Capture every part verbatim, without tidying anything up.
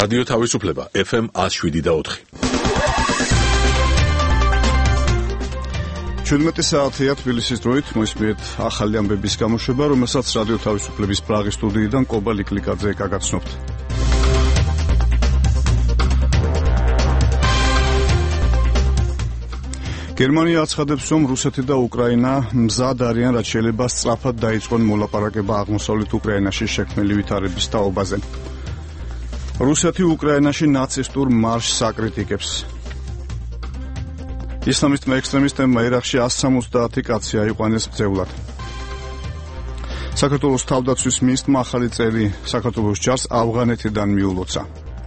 რადიო თავისუფლება ეფ ემ ათს შვიდი და ოთხი. ჩვიდმეტი საათია თბილისის დროით მოისმენთ ახალი ამბების გამოშვება, რომელსაც რადიო თავისუფლების პრაღის სტუდიიდან კობა ლიკლიკაძე გაგაცნობთ. გერმანია აცხადებს, რომ რუსეთი და უკრაინა მზად არიან, რაც შეიძლება სწრაფად დაიწყონ მოლაპარაკება აღმოსავლეთ უკრაინაში შექმნილი ვითარების თაობაზე. რუსეთი უკრაინაში ნაცისტურ მარშს აკრიტიკებს. ისლამისტმა ექსტრემისტებმა ერაყში ასი სამოცდაათი კაცი აიყვანეს მძევლად. საქართველოს თავდაცვის მინისტრმა ახალი წელი საქართველოს ჯარს ავღანეთიდან მიულოცა.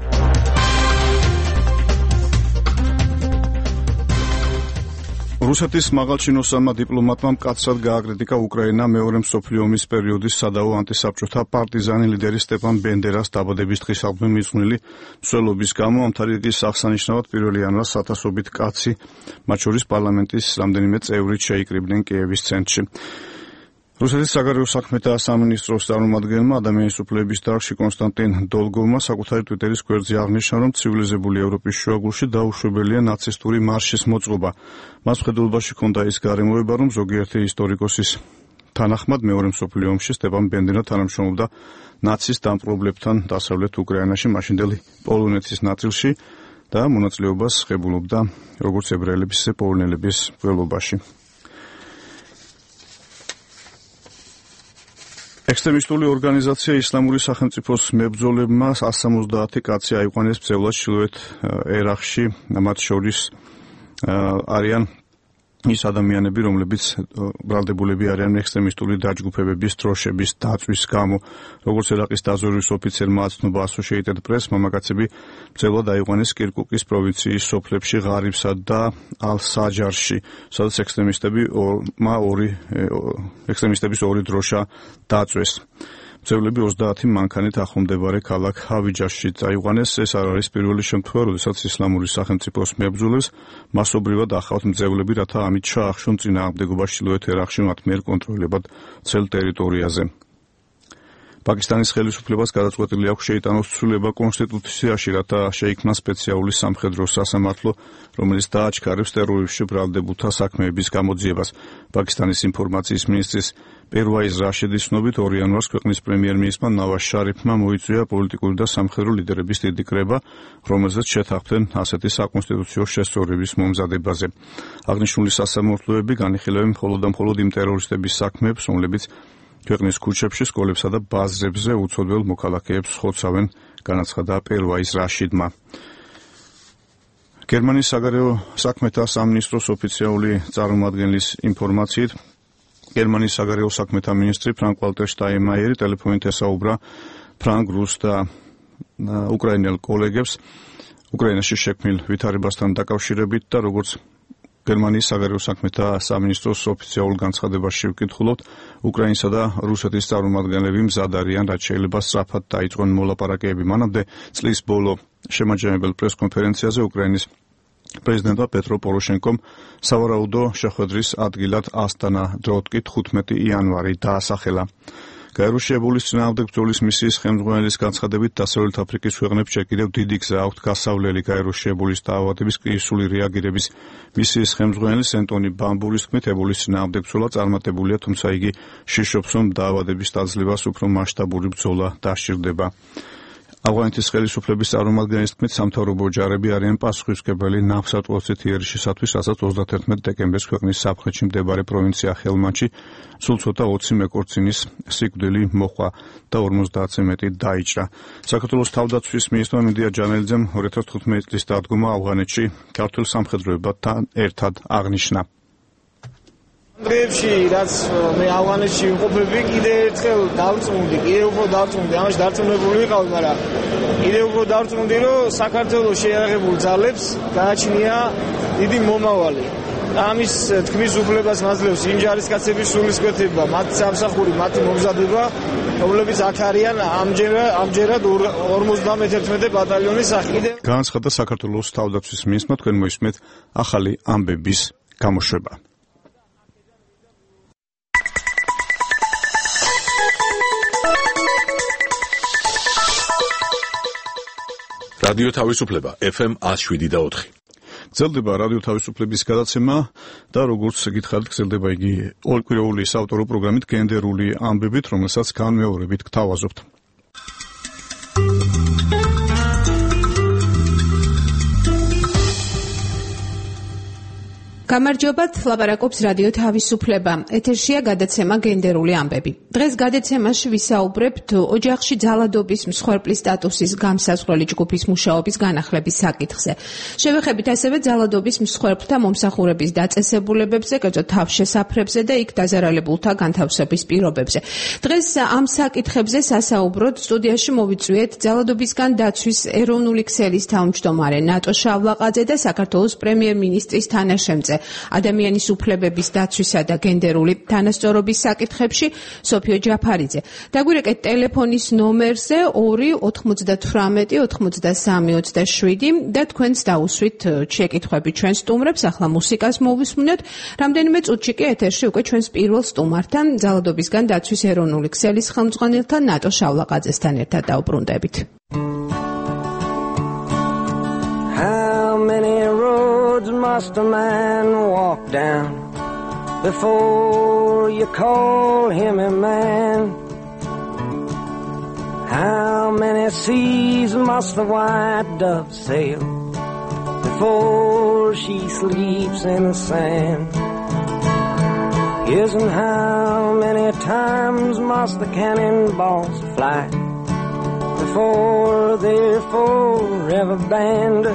რუსეთის მაღალჩინოსანმა დიპლომატმა მკაცრად გააკრიტიკა უკრაინა მეორე მსოფლიო ომის პერიოდის სადავო ანტისაბჭოთა პარტიზანი ლიდერი სტეპან ბენდერას დაბადების დღისადმი მიძღვნილი მსვლელობის გამო ამ თარიღის აღსანიშნავად პირველი იანვარს ათასობით კაცი, მათ შორის პარლამენტის რამდენიმე წევრით შეიკრიბნენ კიევის ცენტრში. რუსეთის საგარეო საქმეთა სამინისტროს წარმომადგენელმა ადამიანის უფლებების დარგში კონსტანტინ დოლგოვმა საკუთარი ტვიტერის გვერდზე აღნიშნა, რომ ცივილიზებული ევროპის შუაგულში დაუშვებელია ნაცისტური მარშის მოწყობა. მას მხედველობაში ჰქონდა ის გარემოება, რომ ზოგიერთი ისტორიკოსის თანახმად მეორე მსოფლიო ომში სტეპან ბენდერა თანამშრომლობდა ნაცისტ დამპყრობლებთან დასავლეთ უკრაინაში, მაშინდელი პოლონეთის ნაწილში და მონაწილეობას ღებულობდა როგორც ებრაელების, ისე პოლონელების მკვლელობაში. ექსტრემისტული ორგანიზაცია ისლამური სახელმწიფოს მებრძოლებმა ასი სამოცდაათი კაცი აიყვანეს მძევლად ჩრდილოეთ ერაყში, მათ შორის არიან ის ადამიანები, რომლებიც ბრალდებულები არიან ექსტრემისტული დაჯგუფებების დროშების დაწვის გამო. როგორც ერაყის დაზვერვის ოფიცერმა აცნობა Associated Press, მამაკაცები მძევლად აიყვანეს კირკუკის პროვინციის სოფლებში ღარიბსა და ალ-საჯარში, სადაც ექსტრემისტები ორი ექსტრემისტების ორი დროშა დაწვეს. მძევლები ოცდაათი მანქანით ახლომდებარე ქალაქ ჰავიჯაში წაიყვანეს. ეს არ არის პირველი შემთხვევა, როდესაც ისლამური სახელმწიფოს მებრძოლებს მასობრივად ახავთ მძევლები, რათა ამით ჩაახშონ წინააღმდეგობა ჩრდილოეთ ერაყში მათ მიერ კონტროლებად ცელ ტერიტორიაზე. პაკისტანის ხელისუფლებას გადაწყვეტილი აქვს შეიტანოს ცვლილება კონსტიტუციაში, რათა შეიქმნა სპეციალური სამხედრო სასამართლო, რომელიც დააჩქარებს ტერორიზმში ბრალდებულთა საქმეების გამოძიებას. პაკისტანის ინფორმაციის მინისტრის პერვაიზ რაშიდის ცნობით ორი იანვარს ქვეყნის პრემიერ-მინისტრმა ნავაზ შარიფმა მოიწვია პოლიტიკური და სამხედრო ლიდერების დიდი კრება, რომელზეც შეთანხმდნენ ასეთი საკონსტიტუციო შესწორების მომზადებაზე. აღნიშნული სასამართლოები განიხილავენ მხოლოდ და მხოლოდ იმ ტერორისტების საქმეებს, რომლებიც ქვეყნის ქუჩებში, სკოლებსა და ბაზრებზე უცოდველ მოქალაქეებს ხოცავენ, განაცხადა პერვაიზ რაშიდმა. გერმანიის საგარეო საქმეთა სამინისტროს ოფიციალური წარმომადგენლის ინფორმაციით, გერმანიის საგარეო საქმეთა მინისტრი ფრანკ ვალტერ შტაინმაიერი ტელეფონით ესაუბრა ფრანგ, რუს და უკრაინელ კოლეგებს უკრაინაში შექმნილ ვითარებასთან დაკავშირებით და როგორც გერმანიის საგარეო საქმეთა სამინისტროს ოფიციალურ განცხადებაში ვკითხულობთ, უკრაინისა და რუსეთის წარმომადგენლები მზად არიან, რაც შეიძლება სწრაფად დაიწყონ მოლაპარაკებები. მანამდე წლის ბოლო შემაჯამებელ პრესკონფერენციაზე უკრაინის პრეზიდენტმა პეტრო პოროშენკომ სავარაუდო შეხვედრის ადგილად ასტანა დროტკი თხუთმეტი იანვარი დაასახელა. გაეროშიებულის წინააღმდეგ ბრძოლის მისიის ხელმძღვანელის განცხადებით, დასავლეთ აფრიკის ქვეყნებს ჯერ კიდევ დიდი გზა აქვთ გასავლელი გაეროშიებულის დაავადების კრიზისული რეაგირების მისიის ხელმძღვანელის ენტონი ბამბურის თქმით, ებოლის წინააღმდეგ ბრძოლა წარმატებულია, თუმცა იგი შიშობს, რომ დაავადების დაძლევას უფრო მასშტაბური ბრძოლა დასჭირდება. ავღანეთის ხელისუფლების წარმომადგენლის თქმით, სამთავრობო ჯარები არიან პასუხისმგებელი ნავსატვოცით იერიშისათვის, რასაც ოცდათერთმეტი დეკემბერს ქვეყნის საფრთხეთში მდებარე პროვინცია ჰელმანდში სულ ცოტა ოცი მეკორცინის სიკვდილი მოჰყვა და ორმოცდაათზე მეტი დაიჭრა. საქართველოს თავდაცვის მინისტრმა მინდია ჯანელიძემ ორი ათას თხუთმეტი წლის დადგომა ავღანეთში ქართულ სამხედროებთან ერთად აღნიშნა. დღეებში რაც მე ავღანეთში ვიყოფები, კიდე ერთხელ დავწუნდი, კიდე უფრო დავწუნდი, ამაში დარწმუნებული ვიყავი, მაგრამ კიდე უფრო დავწუნდი, რომ საქართველოს შეიარაღებულ ძალებს გააჩნია დიდი მომავალი. ამის თქმის უფლებას მაძლევს იმ ჯარისკაცების სულისკვეთება, მათი სამსახური, მათი მომზადება, რომლებიც აქ არიან ამჯერად ორმოცდამეთერთმეტე ბატალიონის სახით. განაცხადა საქართველოს თავდაცვის მინისტრმა, თქვენ მოისმენთ ახალი ამბების გამოშვება. რადიო თავისუფლება ეფ ემ one oh seven და four. გრძელდება რადიო თავისუფლების გადაცემა და როგორც გითხარით, გრძელდება იგი ორკვირეული საავტორო პროგრამით გენდერული ამბებით, რომელსაც განმეორებით გთავაზობთ. გამარჯობათ, ლაპარაკობს რადიო თავისუფლება. ეთერშია გადაცემა გენდერული ამბები. დღეს გადაცემაში ვისაუბრებთ ოჯახში ძალადობის მსხვერპლის სტატუსის გამსაზღვრელი ჯგუფის მუშაობის განახლების საკითხზე. შევეხებით ასევე ძალადობის მსხვერპლთა მომსახურების დაწესებულებებზე, კერძოდ თავშესაფრებზე და იქ დაზარალებულთა განთავსების პირობებზე. დღეს ამ საკითხებზე სასაუბროდ სტუდიაში მოვიწვიეთ ძალადობისგან დაცვის ეროვნული ქსელის თავმჯდომარე ნატო შავლაყაძე და საქართველოს პრემიერ-მინისტრის თანაშემწე ადამიანის უფლებების დაცვისა და გენდერული თანასწორობის საკითხებში სოფიო ჯაფარიძე. დაგვირეკეთ ტელეფონის ნომერზე ორი ოთხმოცდათვრამეტი ოცდასამი ოცდაშვიდი და თქვენს დაუსვით შეკითხვები ჩვენ სტუმრებს. ახლა მუსიკას მოვისმინოთ. რამდენიმე წუთში კი ეთერში უკვე ჩვენს პირველ სტუმართან, ძალადობისგან დაცვის ეროვნული ქსელის ხელმძღვანელთან ნატო შავლაყაძესთან ერთად დავბრუნდებით. Must a man walk down before you call him a man? How many seas must the white dove sail before she sleeps in the sand? Yes, and how many times must the cannonballs fly before they're forever banned?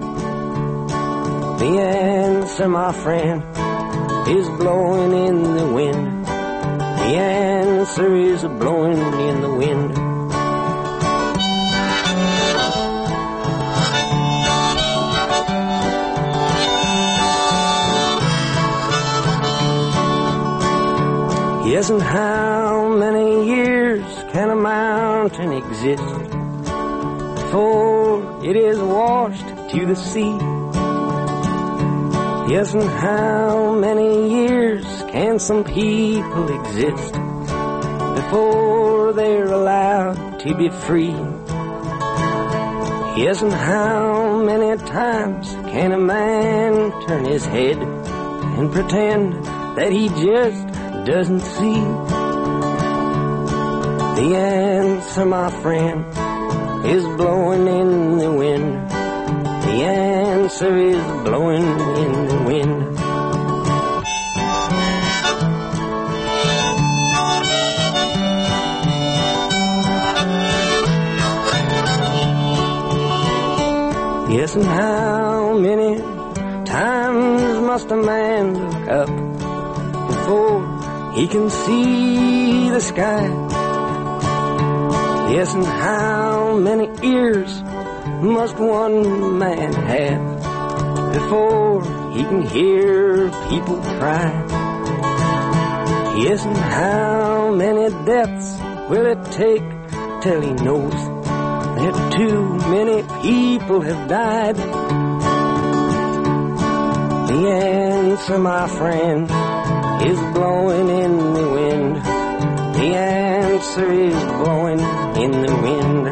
The answer, my friend, is blowing in the wind. The answer is blowing in the wind. Yes, and how many years can a mountain exist before it is washed to the sea? Yes, and how many years can some people exist before they're allowed to be free? Yes, and how many times can a man turn his head and pretend that he just doesn't see? The answer, my friend, is blowing in the wind. The answer is blowing in the wind. Yes, and how many times must a man look up before he can see the sky? Yes, and how many ears must one man have before he can hear people cry? Yes, and how many deaths will it take till he knows that too many people have died? The answer, my friend, is blowing in the wind. The answer is blowing in the wind.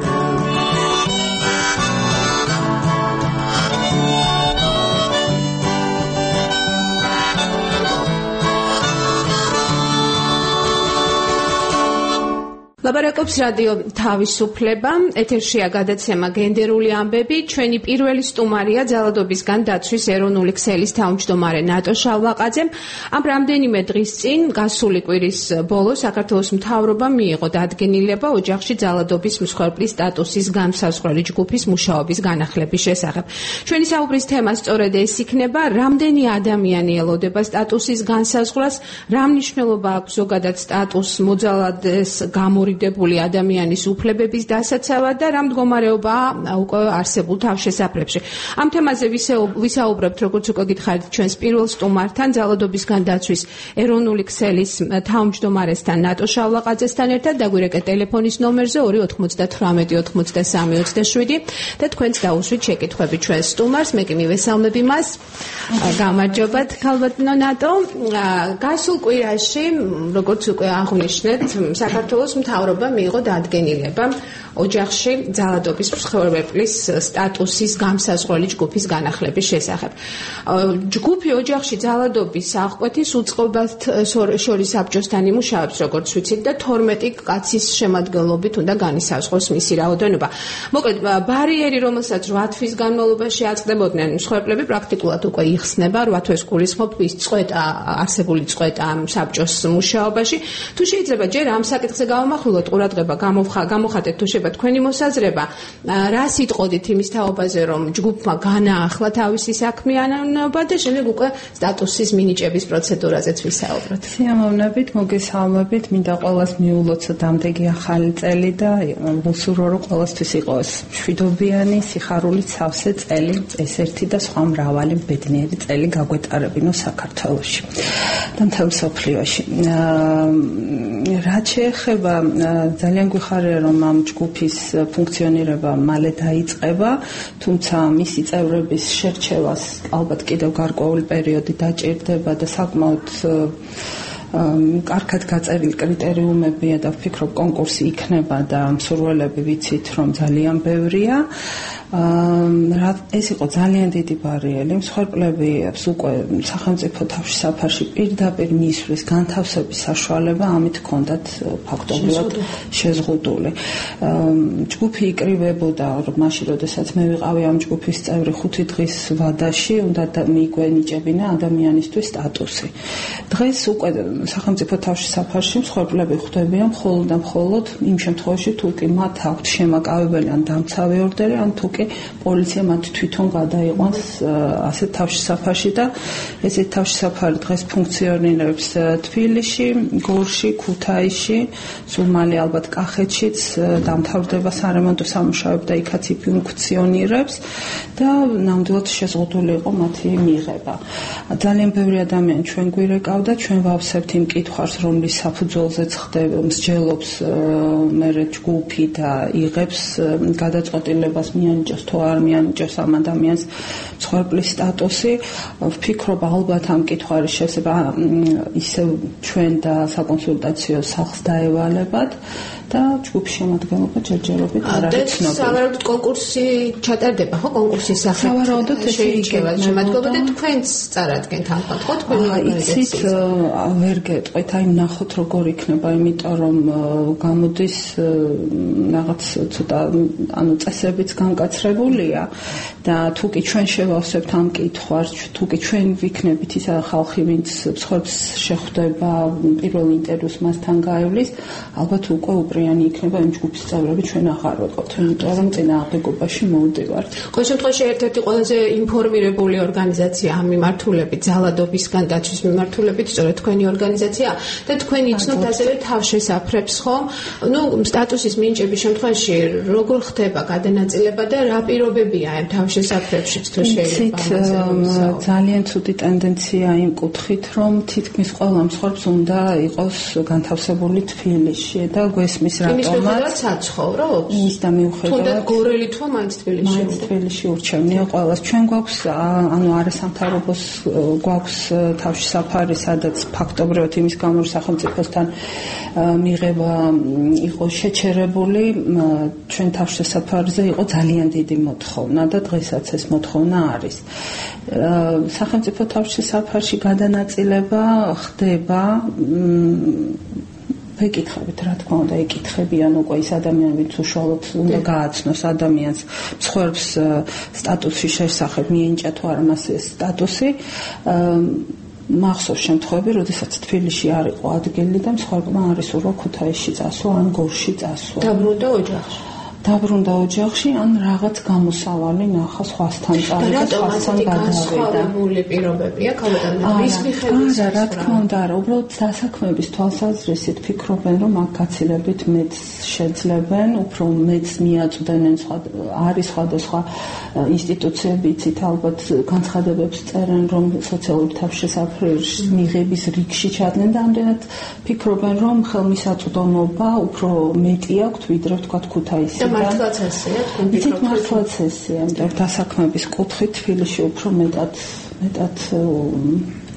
ლაპარაკობს რადიო თავისუფლება. ეთერშია გადაცემა გენდერული ამბები. ჩვენი პირველი სტუმარია ძალადობისგან დაცვის ეროვნული ქსელის თავმჯდომარე ნატო შავლაყაძე. ამ რამდენიმე დღის წინ, გასული კვირის ბოლოს, საქართველოს მთავრობამ მიიღო დადგენილება ოჯახში ძალადობის მსხვერპლის სტატუსის განსაზღვრელი ჯგუფის მუშაობის განახლების შესახებ. ჩვენი საუბრის თემა სწორედ ეს იქნება, რამდენი ადამიანი ელოდება სტატუსის განსაზღვრას, რა მნიშვნელობა აქვს ზოგადად სტატუს მოძალადეს გამორიდებული ადამიანის უფლებების დასაცავად და რა მდგომარეობაა უკვე არსებულ თავშესაფრებში. ამ თემაზე ვისაუბრებთ, როგორც უკვე გითხარით, ჩვენს პირველ სტუმართან, ძალადობისგან დაცვის ეროვნული ქსელის თავმჯდომარესთან ნატო შავლაყაძესთან ერთად. დაგვირეკეთ ტელეფონის ნომერზე ორი ოთხმოცდათვრამეტი ოცდასამი ოცდაშვიდი და თქვენც დაუსვით შეკითხვები ჩვენს სტუმარს. მე კი მივესალმები მას. გამარჯობათ, ქალბატონო ნატო. გასულ კვირაში, როგორც უკვე აღვნიშნეთ, საქართველოს მთავრობა მთავრობა მიიღო დადგენილება ოჯახში ძალადობის მსხვერპლის სტატუსის გამსაზღვრელი ჯგუფის განახლების შესახებ. ჯგუფი ოჯახში ძალადობის აღკვეთის უწყობათ შორის საბჭოსთან იმუშავებს, როგორც ვიცით, და თორმეტი კაცის შემადგენლობით უნდა განისაზღვროს მისი რაოდენობა. მოკლედ, ბარიერი, რომელსაც რვა თვის განმავლობაში აწყდებოდნენ მსხვერპლები, პრაქტიკულად უკვე იხსნება, რვა თვეს გულისხმობ ის წყვეტა, არსებული წყვეტა ამ საბჭოს მუშაობაში. თუ შეიძლება ჯერ ამ საკითხზე გავამახვილოთ ყურადღება, გამოხატეთ თუ შეიძლება თქვენი მოსაზრება, რას იტყოდით იმის თაობაზე, რომ ჯგუფმა განაახლა თავისი საქმიანობა და შემდეგ უკვე სტატუსის მინიჭების პროცედურაზეც ვისაუბროთ. სიამოვნებით, მოგესალმებით, მინდა ყველას მიულოცო დამდეგი ახალი წელი და ვუსურვო, რომ ყველასთვის იყოს მშვიდობიანი, სიხარულით სავსე წელი, ეს ერთი და სხვა მრავალი ბედნიერი წელი გაგვეტარებინო საქართველოში და მთელ მსოფლიოში. რაც შეეხება, ძალიან გვიხარია, რომ ამ ჯგუფის ფუნქციონირება მალე დაიწყება, თუმცა მისი წევრების შერჩევას ალბათ კიდევ გარკვეული პერიოდი დაჭირდება და საკმაოდ კარგად გაწერილი კრიტერიუმებია და ვფიქრობ კონკურსი იქნება და მსურველები ვიცით, რომ ძალიან ბევრია. ეს იყო ძალიან დიდი ბარიერი. მსხვერპლები უკვე სახელმწიფო თავშესაფარში პირდაპირ მისვლის განთავსების საშუალება, ამით ჰქონდათ ფაქტობრივად შეზღუდული. ჯგუფი იკრიბებოდა, მაშინ როდესაც მე ვიყავი ამ ჯგუფის წევრი, ხუთი დღის ვადაში უნდა მიგვენიჭებინა ადამიანისთვის სტატუსი. დღეს უკვე სახელმწიფო თავშესაფარში მსხვერპლები ხვდებიან მხოლოდ და მხოლოდ იმ შემთხვევაში, თუ კი მათ აქვთ შემაკავებელი ან დამცავი ორდერი, ან თუ პოლიცია მათ თვითონ გადაიყვანს ასეთ თავშესაფარში და ესეთ თავშესაფარი დღეს ფუნქციონირებს თბილისში, გორში, ქუთაისში, სულ მალე ალბათ კახეთშიც დამთავრდება სარემონტო სამუშაოები და იქაც ფუნქციონირებს და ნამდვილად შეზღუდული იყო მათი მიღება. ძალიან ბევრი ადამიანი ჩვენ გვირეკავდა, ჩვენ ვავსებთ იმ კითხვას, რომლის საფუძველზეც ხდება მსჯელობს მერე ჯგუფი და იღებს გადაწყვეტილებას მიანიჭოს თუ არ მიანიჭოს ამ ადამიანს მსხვერპლის სტატუსი. ვფიქრობ, ალბათ ამ კითხვარის შესება ისევ ჩვენ და საკონსულტაციო სახლს დაევალებათ და ჯგუფის შემადგენლობა ჯერჯერობით არ არის ცნობილი. სავარაუდოდ კონკურსი ჩატარდება, ხო, კონკურსის სახით. სავარაუდოდ ეს შეიძლება შემოდგება და თქვენც წარადგენთ ამ ფაქტს, ხო, თქვენ იცით, ვერ გეტყვით, აი ნახოთ როგორ იქნება, იმიტომ რომ გამოდის რაღაც ცოტა ანუ წესებიც განკაცრებულია და თუ კი ჩვენ შევავსებთ ამ კითხვას, თუ კი ჩვენ ვიქნებით ის ხალხი, ვინც მსხვერპლს შეხვდება, პირველ ინტერვიუს მასთან გაივლის, ალბათ უკვე უპრიანი იქნება იმ ჯგუფის წევრები, ჩვენ აღარ ვიყავთ, იმიტომ რომ წინააღმდეგობაში მოვდივართ. ყოველ შემთხვევაში ერთ-ერთი ყველაზე ინფორმირებული ორგანიზაცია ამ მიმართულებით, ძალადობისგან დაცვის მიმართულებით, სწორედ თქვენი ორგანიზაცია და თქვენ იცნობთ ასევე თავშესაფრებს, ხომ? ნუ სტატუსის მინიჭების შემთხვევაში როგორ ხდება გადანაწილება და რა პირობებია ამ თავშესაფრებში, თუ შეიძლება ამაზე ძალიან ცუდი ტენდენცია იმ კუთხით, რომ თითქმის ყველა მსხვერპლს უნდა იყოს განთავსებული თბილისში და გვესმის რატომაც საცხოვრობს? ის და მიუხედავად თუნდაც გორელი თვა მაინც თბილისში. მაინც თბილისში ურჩევნია ყველას. ჩვენ გვაქვს ანუ არასამთავრობოს გვაქვს თავშესაფარი, სადაც ფაქტობრივად იმის გამო რომ სახელმწიფოსთან მიღება იყო შეჩერებული, ჩვენ თავშესაფარზე იყო ძალიან დიდი მოთხოვნა და დღესაც ეს მოთხოვნა არის. სახელმწიფო თავშესაფარში გადანაწილება ხდება ვეკითხებით, რა თქმა უნდა, ეკითხებიან უკვე ის ადამიანები, ვინც უშუალოდ უნდა გააცნოს ადამიანს მსხვერპლს სტატუსის შესახებ, მიენიჭა თუ არა მას ეს სტატუსი. მახსოვს შემთხვევები, როდესაც თბილისში არ იყო ადგილი და მსხვერპლმა არ ისურვა ქუთაისში წასვლა ან გორში წასვლა. დაბრუნდა ოჯახში. დაბრუნდა ოჯახში ან რაღაც გამოსავალი ნახა სხვასთან წავიდა, სხვასთან გადავიდა. პირობებია ქალბატონების მიხედვით. არა, რა თქმა უნდა, არა, უბრალოდ დასაქმების თვალსაზრისით ფიქრობენ, რომ აქ გაცილებით მეც შეძლებენ, უფრო მეც მიაწვდენენ, არის სხვადასხვა ინსტიტუციები, იცით, ალბათ განცხადებებს წერენ, რომ სოციალური თავშესაფრის მიღების რიგში ჩადნენ და ამდენად ფიქრობენ, რომ ხელმისაწვდომობა უფრო მეტი აქვთ, ვიდრე ვთქვათ ქუთაისში. მართლაც ესეა, თქვენ ფიქრობთ? მართლაც ესეა, იმიტომ დასაქმების კუთხით თბილისში უფრო მეტად მეტად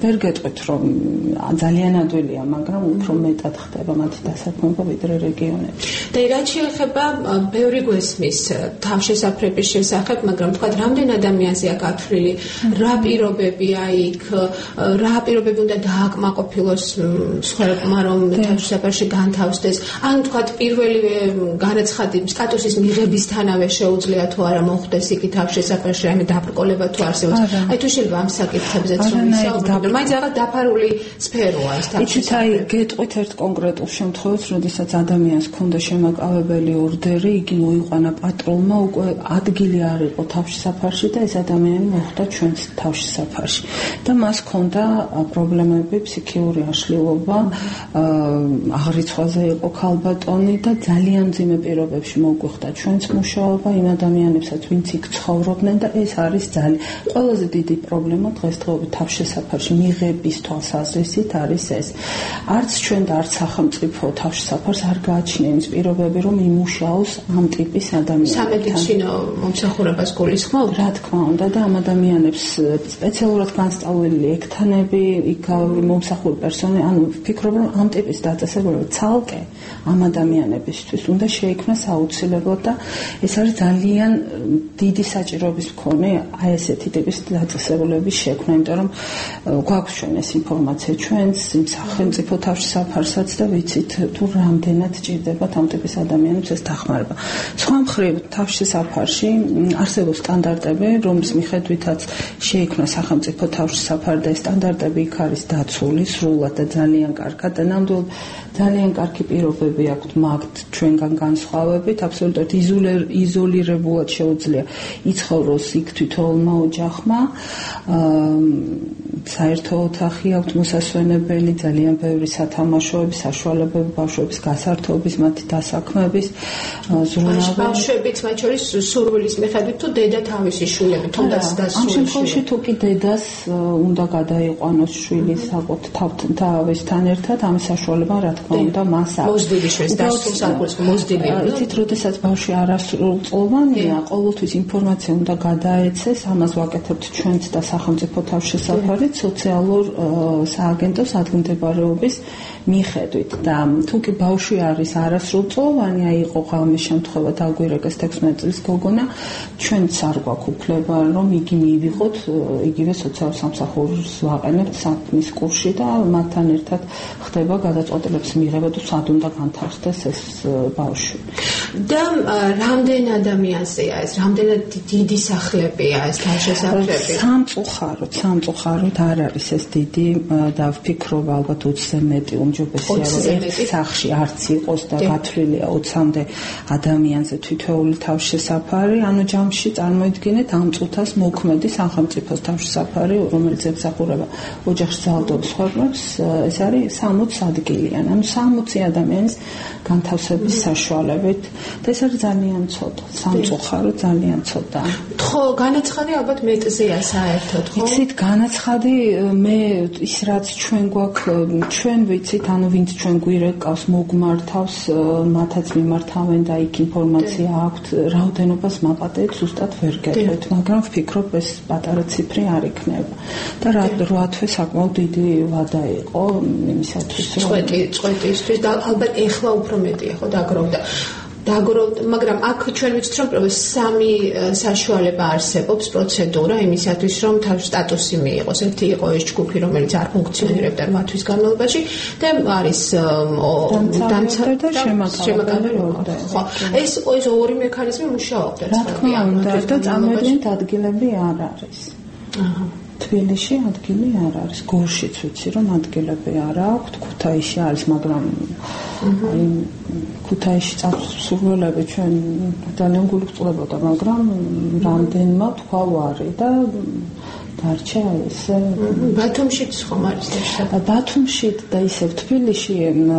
ვერ გეტყვით რომ ძალიან ადვილია, მაგრამ უფრო მეტად ხდება მათი დასაქმება ვიდრე რეგიონებში. და რაც შეეხება ბევრი გვესმის თავშესაფრების შესახებ, მაგრამ თქვა რამდენ ადამიანზე აქ გათვლილი, რა პირობებია იქ, რა პირობები უნდა დააკმაყოფილოს მსხვერპლმა რომ თავშესაფარში განთავსდეს, ან თქვა პირველივე განაცხადი სტატუსის მიღებისთანავე შეუძლია თუ არა მოხდეს იქ თავშესაფარში რაიმე დაბრკოლება თუ არსებობს. აი თუ შეიძლება ამ საკითხებზეც რომ ვისაუბროთ, მაინც რაღაც დაფარული სფეროა ეს თავშესაფარი. იცით, აი გეტყვით ერთ კონკრეტულ შემთხვევას, როდესაც ადამიანს ჰქონდა შემაკავებელი ორდერი, იგი მოიყვანა პატრონმა, უკვე ადგილი არ იყო თავშესაფარში და ეს ადამიანი მოხვდა ჩვენს თავშესაფარში. და მას ჰქონდა პრობლემები, ფსიქიური აშლილობა, აღრიცხვაზე იყო ქალბატონი და ძალიან მძიმე პირობებში მოგვიხდა ჩვენს მუშაობა იმ ადამიანებსაც, ვინც იქ ცხოვრობდნენ და ეს არის ძალიან ყველაზე დიდი პრობლემა დღესდღეობით თავშესაფარში მიღების თვალსაზრისით არის ეს. არც ჩვენ და არც სახელმწიფო თავშესაფარს არ გააჩნია იმის პირობები, რომ იმუშაოს ამ ტიპის ადამიანებთან. სამედიცინო მომსახურებას გულისხმობ? რა თქმა უნდა და ამ ადამიანებს სპეციალურად განსწავლილი ექთანები, იქ მომსახური პერსონალი, ანუ ვფიქრობ, რომ ამ ტიპის დაწესებულება ცალკე ამ ადამიანებისთვის უნდა შეიქმნას აუცილებლად და ეს არის ძალიან დიდი საჭიროების მქონე აი ესეთი ტიპის დაწესებულების შექმნა, იმიტომ რომ გვაქვს ჩვენ ეს ინფორმაცია ჩვენს იმ სახელმწიფო თავშესაფარსაც და ვიცით თუ რამდენად ჭირდებათ ამ ტიპის ადამიანებს ეს დახმარება. სხვა მხრივ თავშესაფარში არსებობს სტანდარტები, რომლის მიხედვითაც შეიქმნა სახელმწიფო თავშესაფარი და ეს სტანდარტები იქ არის დაცული სრულად და ძალიან კარგად და ნამდვილად ძალიან კარგი პირობები აქვთ მაგთ ჩვენგან განსხვავებით, აბსოლუტურად იზოლირებულად შეუძლია იცხოვროს იქ თითოეულმა ოჯახმა. საერთო ოთახი აქვთ მოსასვენებელი, ძალიან ბევრი სათამაშოები, საშუალებები ბავშვების გასართობის, მათი დასაქმების, ზრუნავები. ბავშვებიც მათ შორის სურვილის მიხედვით თუ დედა თავისი შვილები თუნდაც დასრულებული. ამ შემთხვევაში თუ კი დედას უნდა გადაიყვანოს შვილი საკუთარ თავისთან ერთად, ამის საშუალება რა თქმა უნდა მას აქვს. მოზრდილი შვილს დასრულს აქვს მოზრდილი. იცით, როდესაც ბავშვი არასრულწლოვანია, ყოველთვის ინფორმაცია უნდა გადაეცეს, ამას ვაკეთებთ ჩვენც და სახელმწიფო თავშესაფარით სოციალურ სააგენტოს ადგილმდებარეობის მიხედვით და თუ კი ბავშვი არის არასრულწლოვანი, აი იყო ღამის შემთხვევა დაგვირეკეს თექვსმეტ წლის გოგონა, ჩვენც არ გვაქვს უფლება რომ იგი მიიღოთ იგივე სოციალურ სამსახურს ვაყენებთ საქმის კურსში და მათთან ერთად ხდება გადაწყვეტილების მიღება თუ სად უნდა განთავსდეს ეს ბავშვი. და რამდენ ადამიანზეა ეს, რამდენად დიდი სახლებია ეს თავშესაფრები? სამწუხაროდ, სამწუხაროდ არ არის ეს დიდი და ვფიქრობ ალბათ ოცზე მეტი უმჯობესია რომ ერთ სახლში არც იყოს და გათვლილია ოცამდე ადამიანზე თითოეული თავშესაფარი, ანუ ჯამში წარმოიდგინეთ ამ წუთას მოქმედი სახელმწიფოს თავშესაფარი, რომელიც ემსახურება ოჯახში ძალადობის მსხვერპლებს, ეს არის სამოცი ადგილიან, ანუ სამოცი ადამიანის განთავსების საშუალებით და ეს არის ძალიან ცოტა, სამწუხაროდ ძალიან ცოტა. ხო, განაცხადი ალბათ მეტზეა საერთოდ, ხო? იცით, განაცხადი მე ის რაც ჩვენ გვაქვს, ჩვენ ვიცით, ანუ ვინც ჩვენ გვირეკავს, მოგმართავს, მათაც მიმართავენ და იქ ინფორმაცია აქვთ, რაოდენობას მაპატეებს ზუსტად ვერ გეტყვით, მაგრამ ვფიქრობ ეს პატარა ციფრი არ იქნება. და რა თვე საკმაოდ დიდი ვადა იყო იმისათვის, რომ წვეტი, წვეტისთვის და ალბათ ეხლა უფრო მეტია, ხო, დაგროვდა. დაგროვდა, მაგრამ აქ ჩვენ ვიცით რომ სამი საშუალება არსებობს პროცედურა იმისათვის რომ თავის სტატუსი მიიღოს. ერთი იყო ეს ჯგუფი რომელიც არ ფუნქციონირებდა მათთვის განმავლობაში და არის დამცავი და შემაკავებელი ორდერი. ხო, ეს ეს ორი მექანიზმი მუშაობდა. რა თქმა უნდა და წარმოიდგინეთ ადგილები არ არის. აჰა. თბილისში ადგილი არ არის. გორშიც ვიცი რომ ადგილები არ აქვს, ქუთაისში არის, მაგრამ აი ქუთაისში წასულები ჩვენ ძალიან გულწრფელობდა, მაგრამ რამდენმა თქვა ვარი და დარჩა ესე. ბათუმშიც ხომ არის ეს? ბათუმში და ისევ თბილისში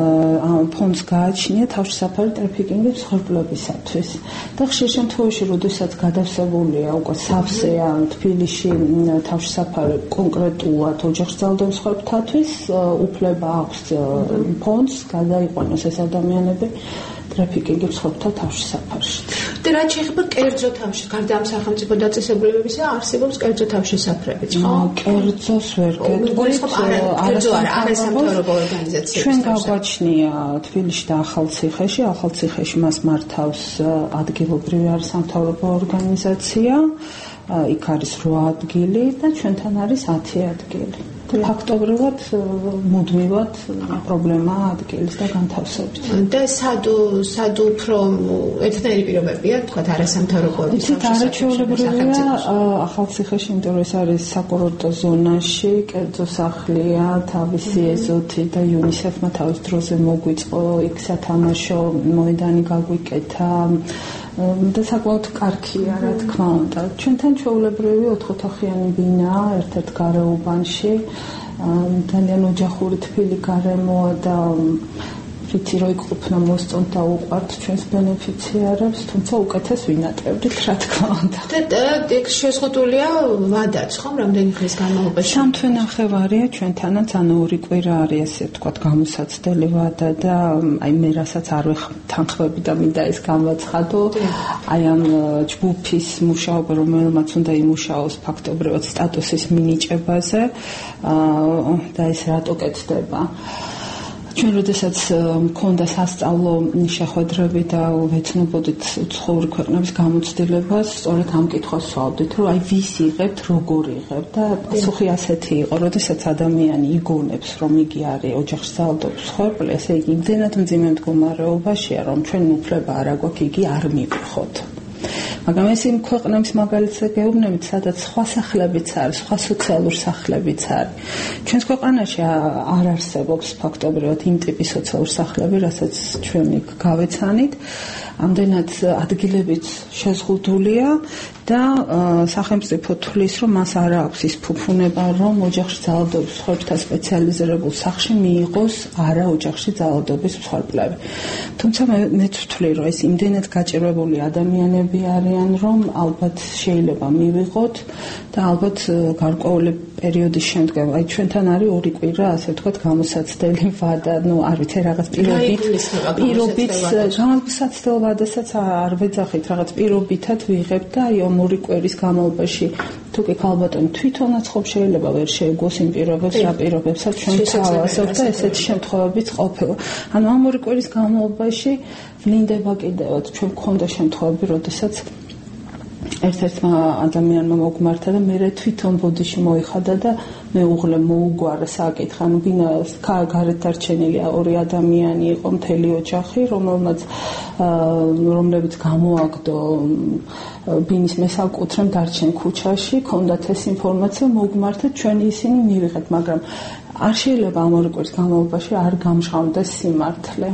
ფონდს გააჩნია თავშესაფარი ტრაფიკინგის მსხვერპლებისათვის. და ხშირ შემთხვევაში, როდესაც გადავსებულია უკვე სავსე ან თბილისში თავშესაფარი კონკრეტულად ოჯახში ძალადობის მსხვერპლთათვის უფლება აქვს ფონდს გადაიყვანოს ეს ადამიანები ტრაფიკინგი მსხვერპლთა თავშესაფარში. და რა შეიძლება კერძო თავში, გარდა ამ სახელმწიფო დაწესებულებებისა, არსებობს კერძო თავშესაფრებიც, ხო? კერძოს ვერ გეტყვით, არასამთავრობო ორგანიზაციები. ჩვენ გაგვაჩნია თბილისში და ახალციხეში, ახალციხეში მას მართავს ადგილობრივი არასამთავრობო ორგანიზაცია, იქ არის რვა ადგილი და ჩვენთან არის ათი ადგილი. ფაქტობრივად მუდმივად პრობლემაა ადგილის და განთავსებით. და სად სად უფრო ერთნაირი პირობებია, თქვათ არასამთავრობო ორგანიზაციების არაჩვეულებრივია ახალციხეში, იმიტომ რომ ეს არის საკურორტო ზონაში, კერძო სახლია, თავისი ეზოთი და იუნისეფმა თავის დროზე მოგვიწყო იქ სათამაშო მოედანი გაგვიკეთა და საკმაოდ კარგია, რა თქმა უნდა. ჩვენთან ჩვეულებრივი ოთხოთახიანი ბინაა ერთ-ერთ გარეუბანში, ძალიან ოჯახური თბილი გარემოა და ვიცი რომ იყოფნა მოსწონთ და უყვართ ჩვენს ბენეფიციარებს, თუმცა უკეთეს ვინატრებდით, რა თქმა უნდა. და ეგ შეზღუდულია ვადაც, ხომ, რამდენი ხნის განმავლობაში? სამთვენახევარია ჩვენთანაც, ანუ ორი კვირა არის ესე ვთქვათ გამოსაცდელი ვადა და აი მე რასაც არ ვეთანხმები და მინდა ეს გამაცხადო, აი ამ ჯგუფის მუშაობა, რომელმაც უნდა იმუშაოს ფაქტობრივად სტატუსის მინიჭებაზე და ეს რატო კეთდება? ჩვენ როდესაც მქონდა სასწავლო შეხვედრები და ვეცნობოდით უცხოური ქვეყნების გამოცდილებას, სწორედ ამ კითხვას ვსვავდით, რომ აი ვის იღებთ, როგორ იღებთ და პასუხი ასეთი იყო, როდესაც ადამიანი იგონებს, რომ იგი არის ოჯახში ძალადობის მსხვერპლი, ესე იგი იმდენად მძიმე მდგომარეობაშია, რომ ჩვენ უფლება არ აგვაქვს იგი არ მივიღოთ. მაგრამ ეს იმ ქვეყნების მაგალითზე გეუბნებით, სადაც სხვა სახლებიც არის, სხვა სოციალური სახლებიც არის. ჩვენს ქვეყანაში არ არსებობს ფაქტობრივად იმ ტიპის სოციალური სახლები, რასაც ჩვენ იქ გავეცანით. ამდენად ადგილებიც შეზღუდულია და სახელმწიფო თვლის, რომ მას არ აქვს ის ფუფუნება, რომ ოჯახში ძალადობის მსხვერპლთა სპეციალიზირებულ სახლში მიიღოს არა ოჯახში ძალადობის მსხვერპლები. თუმცა მე ვთვლი, რომ ეს იმდენად გაჭირვებული ადამიანები არიან, რომ ალბათ შეიძლება მივიღოთ და ალბათ გარკვეული პერიოდის შემდგომ, აი ჩვენთან არის ორი კვირა, ასე ვთქვათ, გამოსაცდელი ვადა, ну, არ ვიცი, რაღაც პირობით, პირობით გამოსაცდელ ვადასაც არ ვეძახით, რაღაც პირობითად ვიღებ და აი ამ ორი კვირის განმავლობაში თუ კი ქალბატონი თვითონაც ხომ შეიძლება ვერ შეეგოს იმ პირობებს, რა პირობებსაც ჩვენ თავაზობთ და ესეთი შემთხვევებიც ყოფილა. ანუ ამ ორი კვირის განმავლობაში ვლინდება კიდევაც ჩვენ გქონდა შემთხვევები, როდესაც ერთ-ერთმა ადამიანმა მოგმართა და მე თვითონ ბოდიში მოიხადა და მეუღლე მოუგვარა საკითხი, ანუ ბინას გარეთ დარჩენილია ორი ადამიანი იყო მთელი ოჯახი, რომელმაც რომლებიც გამოაგდო ბინის მესაკუთრემ დარჩენ ქუჩაში, ქონდათ ეს ინფორმაცია, მოგმართა ჩვენ ისინი მივიღეთ, მაგრამ არ შეიძლება ამ ორი კვირის განმავლობაში არ გამჟღავნდეს სიმართლე.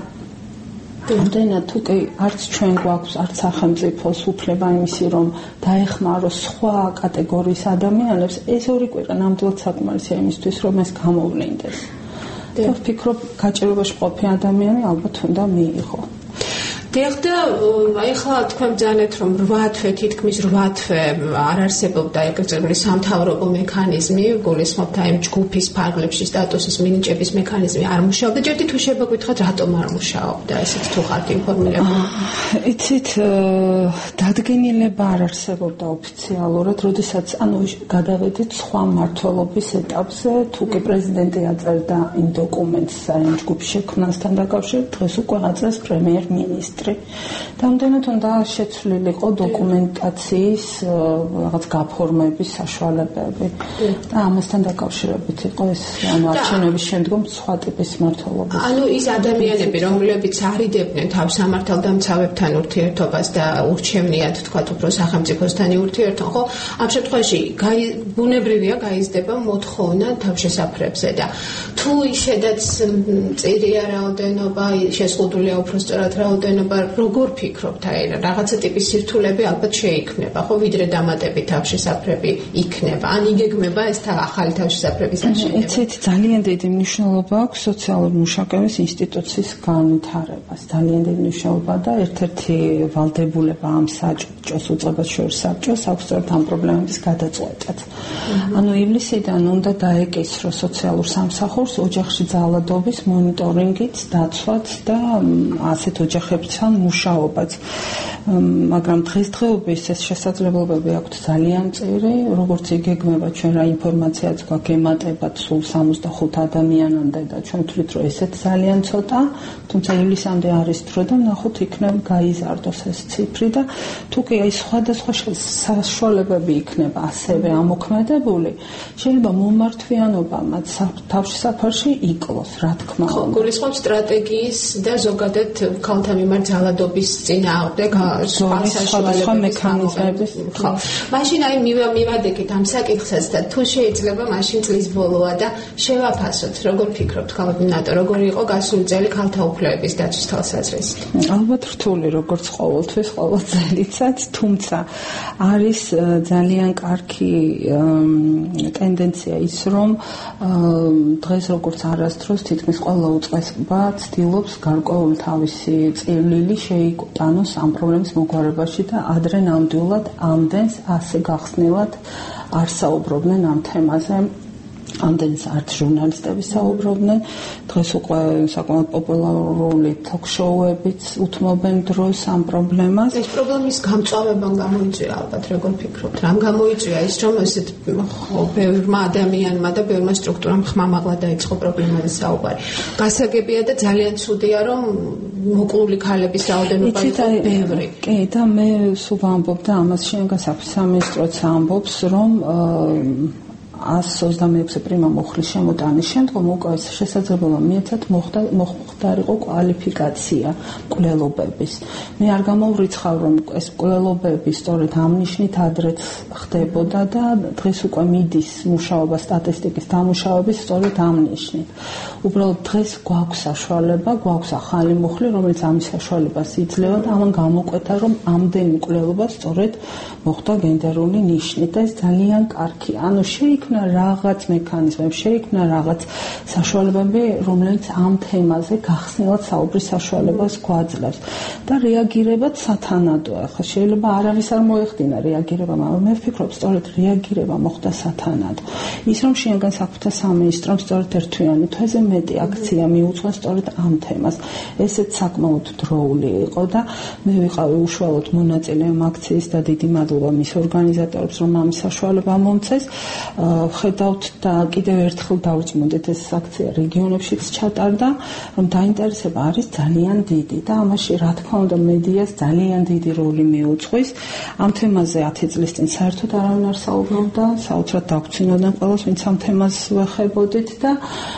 ამდენად თუ კი არც ჩვენ გვაქვს, არც სახელმწიფოს უფლება იმისი, რომ დაეხმაროს სხვა კატეგორიის ადამიანებს, ეს ორი კვირა ნამდვილად საკმარისია იმისთვის, რომ ეს გამოვლინდეს. და ვფიქრობ, გაჭირვებაში მყოფი ადამიანი ალბათ უნდა მიიღო. დიახ და აი ხლა თქვენ ბრძანეთ რომ რვა თვე თითქმის რვა თვე არ არსებობდა ეგრეთ წოდებული სამთავრობო მექანიზმი, გულისხმობთ აი ჯგუფის ფარგლებში სტატუსის მინიჭების მექანიზმი არ მუშაობდა. ჯერ თუ შეიძლება გითხრათ რატომ არ მუშაობდა, ესეც თუ ხართ ინფორმირებული? იცით, დადგენილება არ არსებობდა ოფიციალურად, როდესაც ანუ გადავედით სხვა მმართველობის ეტაპზე, თუ კი პრეზიდენტი აწერდა იმ დოკუმენტს აი ჯგუფის შექმნასთან დაკავშირებით, დღეს უკვე აწევს პრემიერ-მინისტრი. და ამდენად უნდა შეცვლილიყო დოკუმენტაციის რაღაც გაფორმების საშუალებები და ამასთან დაკავშირებით იყო ეს ანუ არჩევნების შემდგომ სხვა ტიპის მმართველობა. ანუ ის ადამიანები, რომლებიც არიდებდნენ თავს სამართალდამცავებთან ურთიერთობას და ურჩევნიათ თქვა უფრო სახელმწიფოსთან ურთიერთობა, ხო? ამ შემთხვევაში ბუნებრივია გაიზრდება მოთხოვნა თავშესაფრებზე და თუ ისედაც წირია რაოდენობა, შეზღუდულია უფრო სწორად რაოდენობა, როგორ ფიქრობთ, აი რაღაცა ტიპის სირთულეები ალბათ შეიქმნება, ხო, ვიდრე დამატებით თავშესაფრები იქნება. ან იგეგმება ეს ახალი თავშესაფრების აღშენება. იცით, ძალიან დიდი მნიშვნელობა აქვს სოციალური მუშაკების ინსტიტუციის განვითარებას. ძალიან დიდი მნიშვნელობა და ერთ-ერთი ვალდებულება ამ საბჭოს, უწყებას შორის საბჭოს აქვს სწორედ ამ პრობლემების გადაწყვეტად. ანუ ივლისიდან უნდა დაეკისრო სოციალურ სამსახურს ოჯახში ძალადობის მონიტორინგით, დაცვაც და ასეთ ოჯახებს ან მუშაობაც. მაგრამ დღესდღეობით ეს შესაძლებლობები აქვთ ძალიან წირი, როგორც იგეგმება ჩვენ რა ინფორმაციაც გვაქვს ემატებათ სულ სამოცდახუთ ადამიანამდე და ჩვენ ვთვლით რომ ესეც ძალიან ცოტა, თუმცა ივლისამდე არის დრო და ნახოთ იქნებ გაიზარდოს ეს ციფრი და თუ კი აი სხვადასხვა საშუალებები იქნება ასევე ამოქმედებული, შეიძლება მომართვიანობა მათ თავში საფარში იკლოს, რა თქმა უნდა. ხო, გულისხმობს სტრატეგიის და ზოგადად ქალთა მიმართ ძალადობის წინააღმდეგ სხვადასხვა მექანიზმების. ხო. მაშინ აი მივადეკით ამ საკითხსაც და თუ შეიძლება მაშინ წლის ბოლოა და შევაფასოთ, როგორ ფიქრობთ ქალბატონო, როგორი იყო გასული წელი ქალთა უფლებების დაცვის თვალსაზრისით? ალბათ რთული, როგორც ყოველთვის, ყოველ წელიწად, თუმცა არის ძალიან კარგი ტენდენცია ის, რომ დღეს როგორც არასდროს თითქმის ყველა უწყება ცდილობს გარკვეული თავისი წვლილი შეიტანოს ამ პრობლემის მოგვარებაში და ადრე ნამდვილად ამდენს ასე გახსნილად არ საუბრობდნენ ამ თემაზე. ამდენს არც ჟურნალისტები საუბრობდნენ, დღეს უკვე საკმაოდ პოპულარული თოქ-შოუებიც უთმობენ დროს ამ პრობლემას. ეს პრობლემის გამწვავებამ გამოიწვია ალბათ, როგორ ფიქრობთ? რამ გამოიწვია ის, რომ ესეთ ბევრმა ადამიანმა და ბევრმა სტრუქტურამ ხმამაღლა დაიწყო პრობლემაზე საუბარი? გასაგებია და ძალიან ცუდია, რომ მოკლული ქალების რაოდენობა იყო ბევრი. კი, და მე სულ ვამბობ და ამას შინაგან საქმეთა სამინისტროც ამბობს, რომ ას ოცდამეექვსე პრიმა მოხლის შემოტანის შემდგომ უკვე შესაძლებლობა მიეცათ მოხდარიყო კვალიფიკაცია მკვლელობების. მე არ გამოვრიცხავ, რომ ეს მკვლელობები სწორედ ამ ნიშნით ადრეც ხდებოდა და დღეს უკვე მიდის მუშაობა სტატისტიკის დამუშავების სწორედ ამ ნიშნით. უბრალოდ დღეს გვაქვს საშუალება, გვაქვს ახალი მუხლი, რომელიც ამის საშუალებას იძლევა და ამან გამოკვეთა, რომ ამდენი მკვლელობა სწორედ მოხდა გენდერული ნიშნით და ეს ძალიან კარგი. ანუ შეიქმნა რაღაც მექანიზმები, შეიქმნა რაღაც საშუალებები, რომელიც ამ თემაზე გახსნილად საუბრის საშუალებას გვაძლევს და რეაგირებაც სათანადოა. ახლა შეიძლება არავის არ მოეხდინა რეაგირება, მაგრამ მე ვფიქრობ, სწორედ რეაგირება მოხდა სათანადო. ის რომ შინაგან საქმეთა სამინისტრომ სწორედ ერთთვიანი თვეზე მეტი აქცია მიუძღვა სწორედ ამ თემას. ესეც საკმაოდ დროული იყო და მე ვიყავი უშუალოდ მონაწილე ამ აქციის და დიდი მადლობა მის ორგანიზატორებს, რომ ამის საშუალება მომცეს. ხედავთ და კიდევ ერთხელ დავწმუნდით, ეს აქცია რეგიონებშიც ჩატარდა, რომ დაინტერესება არის ძალიან დიდი და ამაში რა თქმა უნდა მედიას ძალიან დიდი როლი მიუძღვის. ამ თემაზე ათი წლის წინ საერთოდ არავინ არ საუბრობდა, საოცრად დაგვცინოდნენ ყველას, ვინც ამ თემას ვეხებოდით და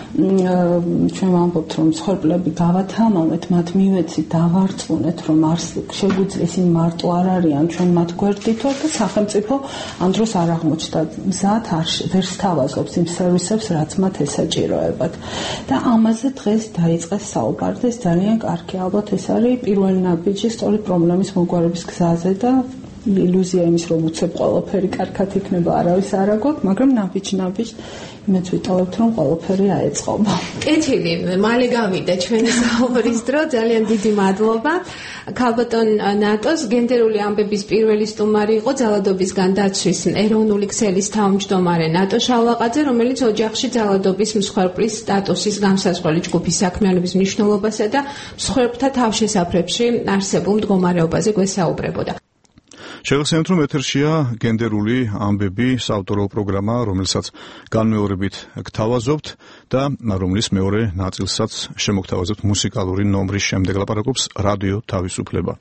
ჩვენ ვამბობთ, რომ მსხვერპლები გავათამამეთ, მათ მივეცით, დავარწმუნეთ, რომ არს შეგვიძლია ისინი მარტო არ არიან, ჩვენ მათ გვერდითვართ და სახელმწიფო ამ დროს არ აღმოჩნდა მზად არ ვერ სთავაზობს იმ სერვისებს, რაც მათ ესაჭიროებათ. და ამაზე დღეს დაიწყეს საუბარი და ეს ძალიან კარგი, ალბათ ეს არის პირველი ნაბიჯი სწორედ პრობლემის მოგვარების გზაზე და ილუზია იმის, რომ უცებ ყველაფერი კარგად იქნება, არავის არ აგვაქვს, მაგრამ ნაბიჯ-ნაბიჯ იმეც ვიტოლებთ, რომ ყველაფერი აეწყობა. კეთილი, მალე გავიდა ჩვენი საუბრის დრო, ძალიან დიდი მადლობა. ქალბატონ ნატოს გენდერული ამბების პირველი სტუმარი იყო ძალადობისგან დაცვის ეროვნული ქსელის თავმჯდომარე ნატო შალვაყაძე, რომელიც ოჯახში ძალადობის მსხვერპლის სტატუსის გამსაზღვრელი ჯგუფის საქმიანობის მნიშვნელობასა და მსხვერპლთა თავშესაფრებში არსებულ მდგომარეობაზე გვესაუბრებოდა. შევახსენებთ, რომ ეთერშია გენდერული ამბები საავტორო პროგრამა, რომელსაც განმეორებით გთავაზობთ და რომლის მეორე ნაწილსაც შემოგთავაზებთ მუსიკალური ნომრის შემდეგ. ლაპარაკობს რადიო თავისუფლება.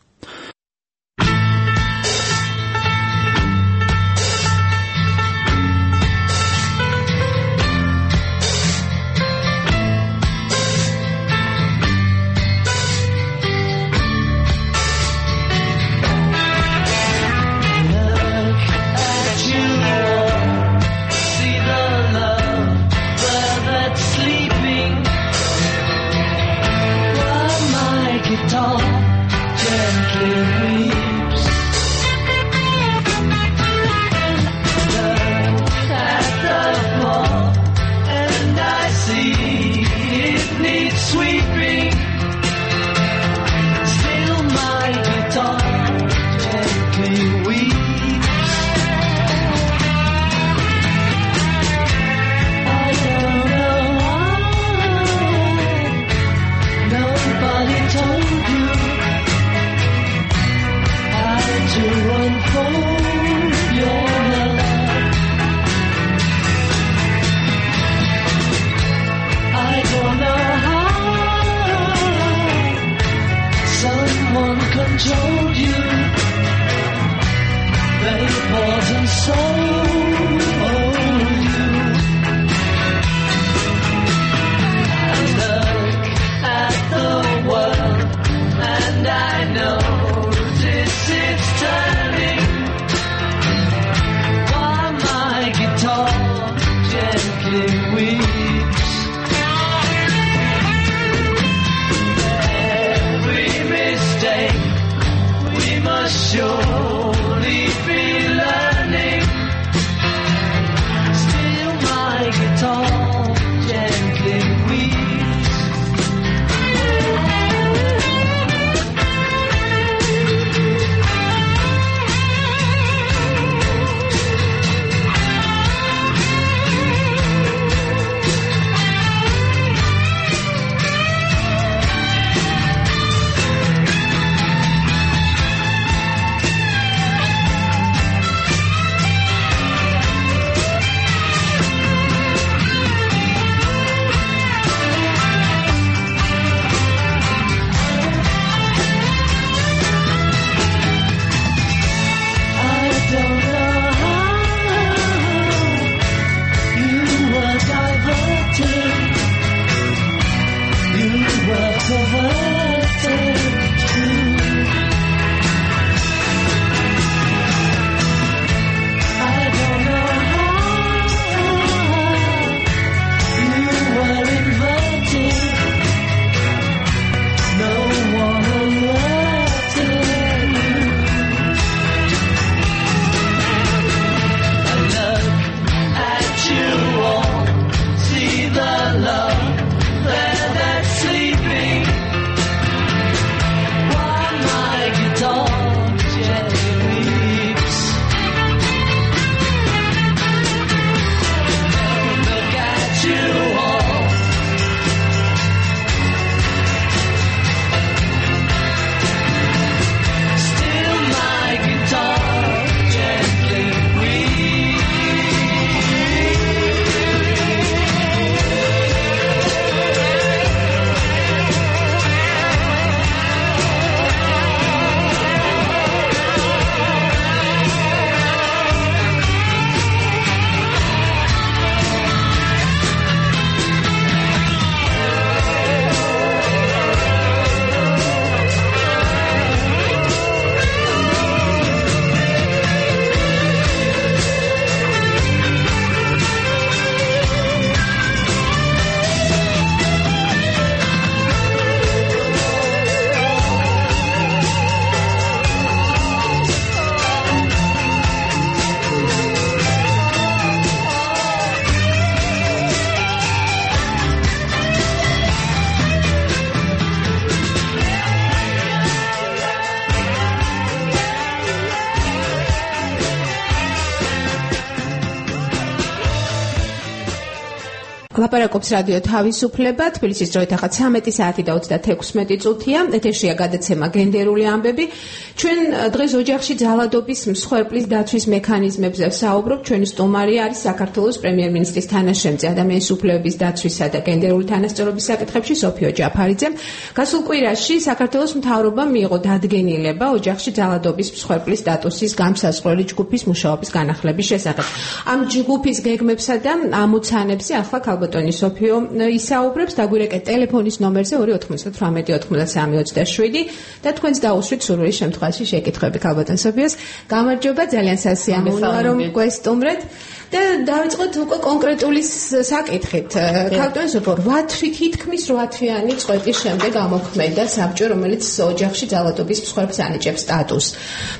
ლაპარაკობს რადიო თავისუფლება, თბილისის დროით ახლა ცამეტი საათი და ოცდათექვსმეტი წუთია. ეთერშია გადაცემა გენდერული ამბები. ჩვენ დღეს ოჯახში ძალადობის მსხვერპლის დაცვის მექანიზმებზე ვსაუბრობ. ჩვენი სტუმარი არის საქართველოს პრემიერ-მინისტრის თანაშემწე ადამიანის უფლებების დაცვისა და გენდერული თანასწორობის საკითხებში სოფიო ჯაფარიძე. გასულ კვირაში საქართველოს მთავრობამ მიიღო დადგენილება ოჯახში ძალადობის მსხვერპლის სტატუსის გამსაზღვრელი ჯგუფის მუშაობის განახლების შესახებ. ამ ჯგუფის გეგმებსა და ამოცანებზე ახლა ქალბატონი სოფიო ისაუბრებს. დაგვირეკეთ ტელეფონის ნომერზე ორი ოთხმოცდათვრამეტი ოთხმოცდასამი ოცდაშვიდი და თქვენს დაუსვით სურვილის შემთხვევაში შეკითხვები ქალბატონ სოფიოს. გამარჯობა, ძალიან სასიამოვნოა რომ გვესტუმრეთ. და დავიწყოთ უკვე კონკრეტული საკითხით. ქალბატონ სოფიო, რვა თვით ითქმის რვა თვიანი წვეთის შემდეგ ამოქმედა საბჭო, რომელიც ოჯახში ძალადობის მსხვერპლს ანიჭებს სტატუსს.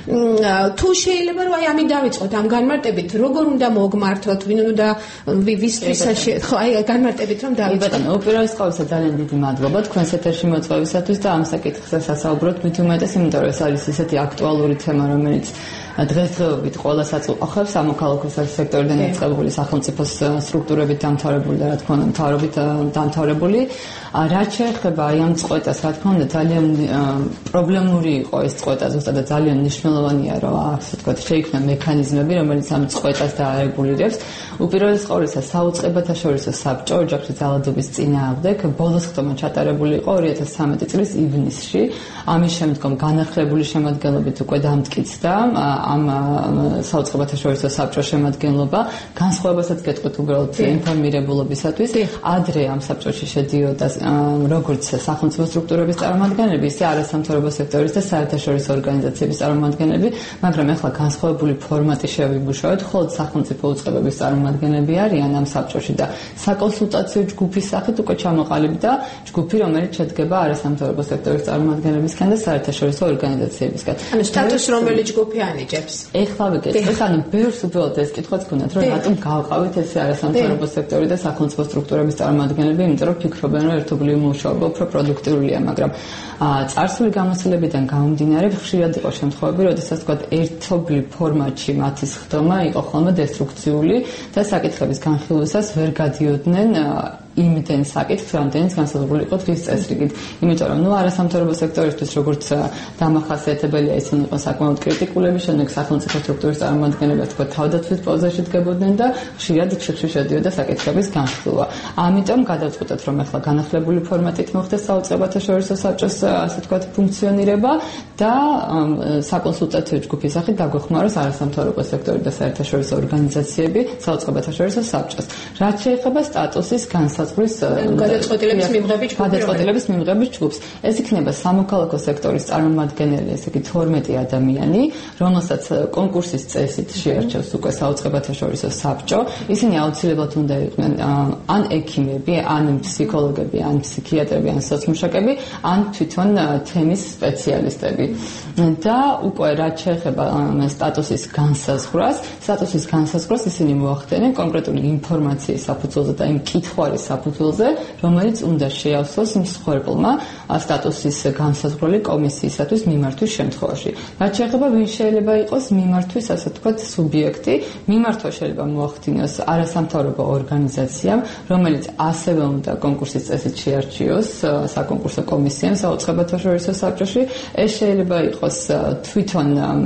თუ შეიძლება რომ აი ამით დავიწყოთ ამ განმარტებით, როგორ უნდა მოგმართოთ, ვინ უნდა ვისთვისაც ხო აი განმარტებით რომ დავიწყოთ. ბატონო, უპირველეს ყოვლისა ძალიან დიდი მადლობა თქვენს ეთერში მოწვევისათვის და ამ საკითხზე სასაუბროთ მით უმეტეს, იმიტომ რომ ეს არის ისეთი აქტუალური თემა, რომელიც დღესდღეობით ყველას აწუხებს სამოქალაქო სექტორიდან დაწყებული სახელმწიფოს სტრუქტურებით დამთავრებული და რა თქმა უნდა მთავრობით დამთავრებული. რაც შეეხება აი ამ წყვეტას, რა თქმა უნდა ძალიან პრობლემური იყო ეს წყვეტა ზუსტად და ძალიან მნიშვნელოვანია რომ ასე ვთქვათ შეიქმნა მექანიზმები, რომელიც ამ წყვეტას დაარეგულირებს. უპირველეს ყოვლისა საუწყებათა შორისო საბჭო ოჯახში ძალადობის წინააღმდეგ ბოლოს ხდომა ჩატარებული იყო ორი ათას ცხრამეტი წლის ივნისში. ამის შემდგომ განახლებული შემადგენლობით უკვე დამტკიცდა ამ საუწყებათა შორისო საბჭოს შემადგენლობა. განსხვავებასაც გეტყვით უბრალოდ ინფორმირებულობისათვის. ადრე ამ საბჭოში შედიოდა როგორც სახელმწიფო სტრუქტურების წარმომადგენლები, ისე არასამთავრობო სექტორის და საერთაშორისო ორგანიზაციების წარმომადგენლები, მაგრამ ახლა განსხვავებული ფორმატი შევიმუშავეთ, მხოლოდ სახელმწიფო უწყებების წარმომადგენლები არიან ამ საბჭოში და საკონსულტაციო ჯგუფის სახით უკვე ჩამოყალიბდა ჯგუფი, რომელიც შედგება არასამთავრობო სექტორის წარმომადგენლებისგან და საერთაშორისო ორგანიზაციებისგან. ანუ სტატუსს რომელი ჯგუფი ანიჭებს? ეხლა ვიგეთ, ანუ ბევრს უბრალოდ ეს კითხვაც გქონდათ, რომ რატომ გავყავით ეს არასამთავრობო სექტორი და სახელმწიფო სტრუქტურების წარმომადგენლები, იმიტომ რომ ფიქრობენ, რომ ერთობლივი მუშაობა უფრო პროდუქტიულია, მაგრამ წარსული გამოცდილებიდან გამომდინარე ხშირად იყო შემთხვევები, როდესაც თქვა ერთობლივ ფორმატში მათი სხდომა იყო ხოლმე დესტრუქციული და საკითხების განხილვისას ვერ გადიოდნენ იმდენ საკითხს, რამდენიც განსაზღვრული იყო დღის წესრიგით. იმიტომ რომ ნუ არასამთავრობო სექტორისთვის როგორც დამახასიათებელია ისინი იყო საკმაოდ კრიტიკულები, შემდეგ სახელმწიფო სტრუქტურის წარმომადგენლები თქვა თავდაცვის პოზიციაში დგებოდნენ და ხშირად ხშირში შედიოდა საკითხების განხილვა. ამიტომ გადავწყვეტეთ, რომ ახლა განახლებული ფორმატით მოხდეს საუწყებათა შორისო საბჭოს ასე ვთქვათ ფუნქციონირება და საკონსულტაციო ჯგუფის სახით დაგვეხმაროს არასამთავრობო სექტორი და საერთაშორისო ორგანიზაციები საუწყებათა შორისო საბჭოს. რაც შეეხება სტატუსის განსაზღვრის გადაწყვეტილების მიღების ჯგუფს. გადაწყვეტილების მიღების ჯგუფს. ეს იქნება სამოქალაქო სექტორის წარმომადგენელი, ესე იგი თორმეტი ადამიანი, რომელსაც კონკურსის წესით შეარჩევს უკვე საუწყებათა შორისო საბჭო. ისინი აუცილებლად უნდა იყვნენ ან ექიმები, ან ფსიქოლოგები, ან ფსიქიატრები, ან სოციმუშაკები, ან თვითონ თემის სპეციალისტები. და უკვე რაც შეეხება სტატუსის განსაზღვრას, სტატუსის განსაზღვრას ისინი მოახდენენ კონკრეტული ინფორმაციის საფუძველზე და იმ კითხვარის საფუძველზე, რომელიც უნდა შეავსოს მსხვერპლმა სტატუსის განსაზღვრელი კომისიისათვის მიმართვის შემთხვევაში. რაც შეეხება ვინ შეიძლება იყოს მიმართვის, ასე ვთქვათ, სუბიექტი, მიმართვა შეიძლება მოახდინოს არასამთავრობო ორგანიზაციამ, რომელიც ასევე უნდა კონკურსის წესით შეარჩიოს საკონკურსო კომისიამ საუწყებათა შორისო საბჭოში. ეს შეიძლება იყოს თვითონ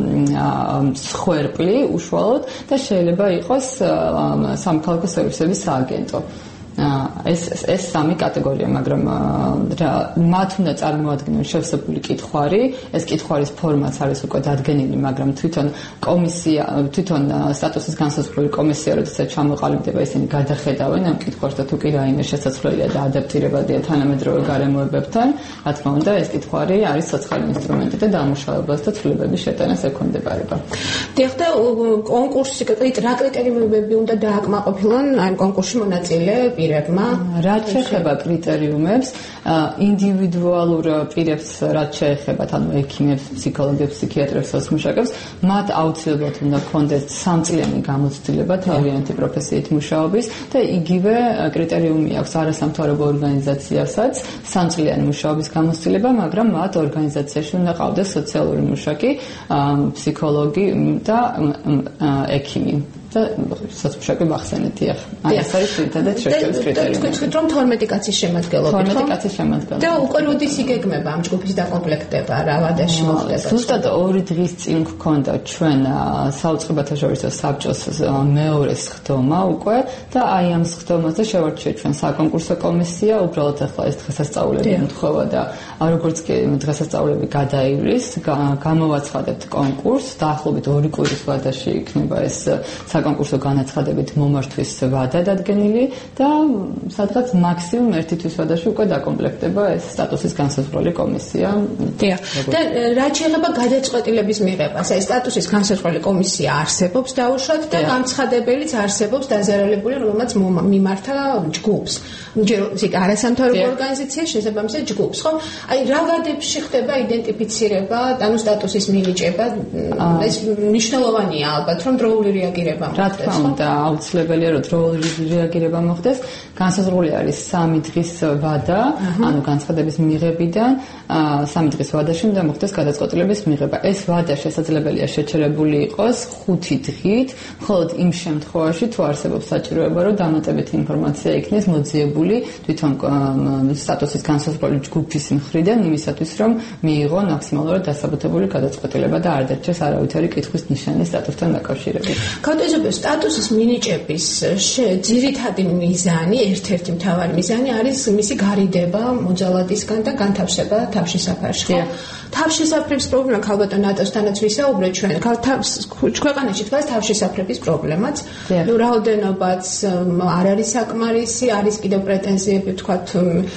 მსხვერპლი უშუალოდ და შეიძლება იყოს სამოქალაქო სერვისების სააგენტო. ეს ეს სამი კატეგორია, მაგრამ მათ უნდა წარმოადგინონ შევსებული კითხვარი, ეს კითხვარის ფორმაც არის უკვე დადგენილი, მაგრამ თვითონ კომისია, თვითონ სტატუსის განსაზღვრელი კომისია, როდესაც ჩამოყალიბდება, ისინი გადახედავენ ამ კითხვარს და თუ კი რაიმე შესაძლებელია და ადაპტირებადია თანამედროვე გარემოებებთან, რა თქმა უნდა, ეს კითხვარი არის ცოცხალი ინსტრუმენტი და დამუშავებას და ცვლილებების შეტანას ექვემდებარება. დიახდა, კონკურსი რა კრიტერიუმები უნდა დააკმაყოფილონ ამ კონკურსში მონაწილე პირებმა? რაც შეეხება კრიტერიუმებს, ინდივიდუალურ პირებს, რაც შეეხება ანუ ექიმებს, ფსიქოლოგებს, ფსიქიატრებს, სოციმუშაკებს, მათ აუცილებლად უნდა ჰქონდეთ სამწლიანი გამოცდილება თავიანთი პროფესიით მუშაობის და იგივე კრიტერიუმი აქვს არასამთავრობო ორგანიზაციასაც სამწლიანი მუშაობის გამოცდილება, მაგრამ მათ ორგანიზაციაში უნდა ყავდეს სოციალური მუშაკი, ფსიქოლოგი და ექიმი. და საცხოვრებელი მახსენეთ ეხ. აი ეს არის თვითონაც შერჩევის კრიტერიუმი. თქვენ თქვით რომ თორმეტი კაცის შემადგენლობით, ხო? თორმეტი კაცის შემადგენლობით. და უკვე როდის იგეგმება ამ ჯგუფის დაკომპლექტება, რა ვადაში მოხდება? ზუსტად ორი დღის წინ გქონდა ჩვენ საუწყებათა შორისო საბჭოს მეორე სხდომა უკვე და აი ამ სხდომაზე შევარჩიეთ ჩვენ საკონკურსო კომისია, უბრალოდ ახლა ეს დღესასწაულები ემთხვევა და როგორც კი დღესასწაულები გადაივლის, გამოვაცხადებთ კონკურსს, დაახლოებით ორი კვირის ვადაში იქნება ეს საკონკურსო განაცხადებით მომართვის ვადა დადგენილი და სადღაც მაქსიმუმ ერთი თვის ვადაში უკვე დაკომპლექტდება ეს სტატუსის განსაზღვრელი კომისია. დიახ. და რაც შეეხება გადაწყვეტილების მიღებას, აი სტატუსის განსაზღვრელი კომისია არსებობს დაუშვათ და განცხადებელიც არსებობს დაზარალებული, რომელმაც მიმართა ჯგუფს. ჯერ ისე არასამთავრობო ორგანიზაცია შესაბამისად ჯგუფს, ხო? აი რა ვადებში ხდება იდენტიფიცირება, ანუ სტატუსის მინიჭება, ეს მნიშვნელოვანია ალბათ, რომ დროული რეაგირება მოხდეს. რა თქმა უნდა, აუცილებელია, რომ დროული რეაგირება მოხდეს. განსაზღვრული არის სამი დღის ვადა, ანუ განცხადების მიღებიდან სამი დღის ვადაში უნდა მოხდეს გადაწყვეტილების მიღება. ეს ვადა შესაძლებელია შეჩერებული იყოს ხუთი დღით, მხოლოდ იმ შემთხვევაში, თუ არსებობს საჭიროება, რომ დამატებითი ინფორმაცია იქნეს მოძიებული თვითონ სტატუსის განსაზღვრელი ჯგუფის მხრიდან იმისათვის, რომ მიიღო მაქსიმალურად დასაბუთებული გადაწყვეტილება და არ დარჩეს არავითარი კითხვის ნიშანი სტატუსთან დაკავშირებით. გაუტიზებო სტატუსის მინიჭების ძირითადი მიზანი, ერთ-ერთი მთავარი მიზანი არის მისი გარიდება მოძალადისგან და განთავსება თავშესაფარში. ხო? თავშესაფრების პრობლემა ქალბატონ ნატოსთანაც ვისაუბრეთ ჩვენ. ქვეყანაში დგას თავშესაფრების პრობლემაც. ნუ რაოდენობაც არ არის საკმარისი, არის კიდევ პრეტენზიები თქვათ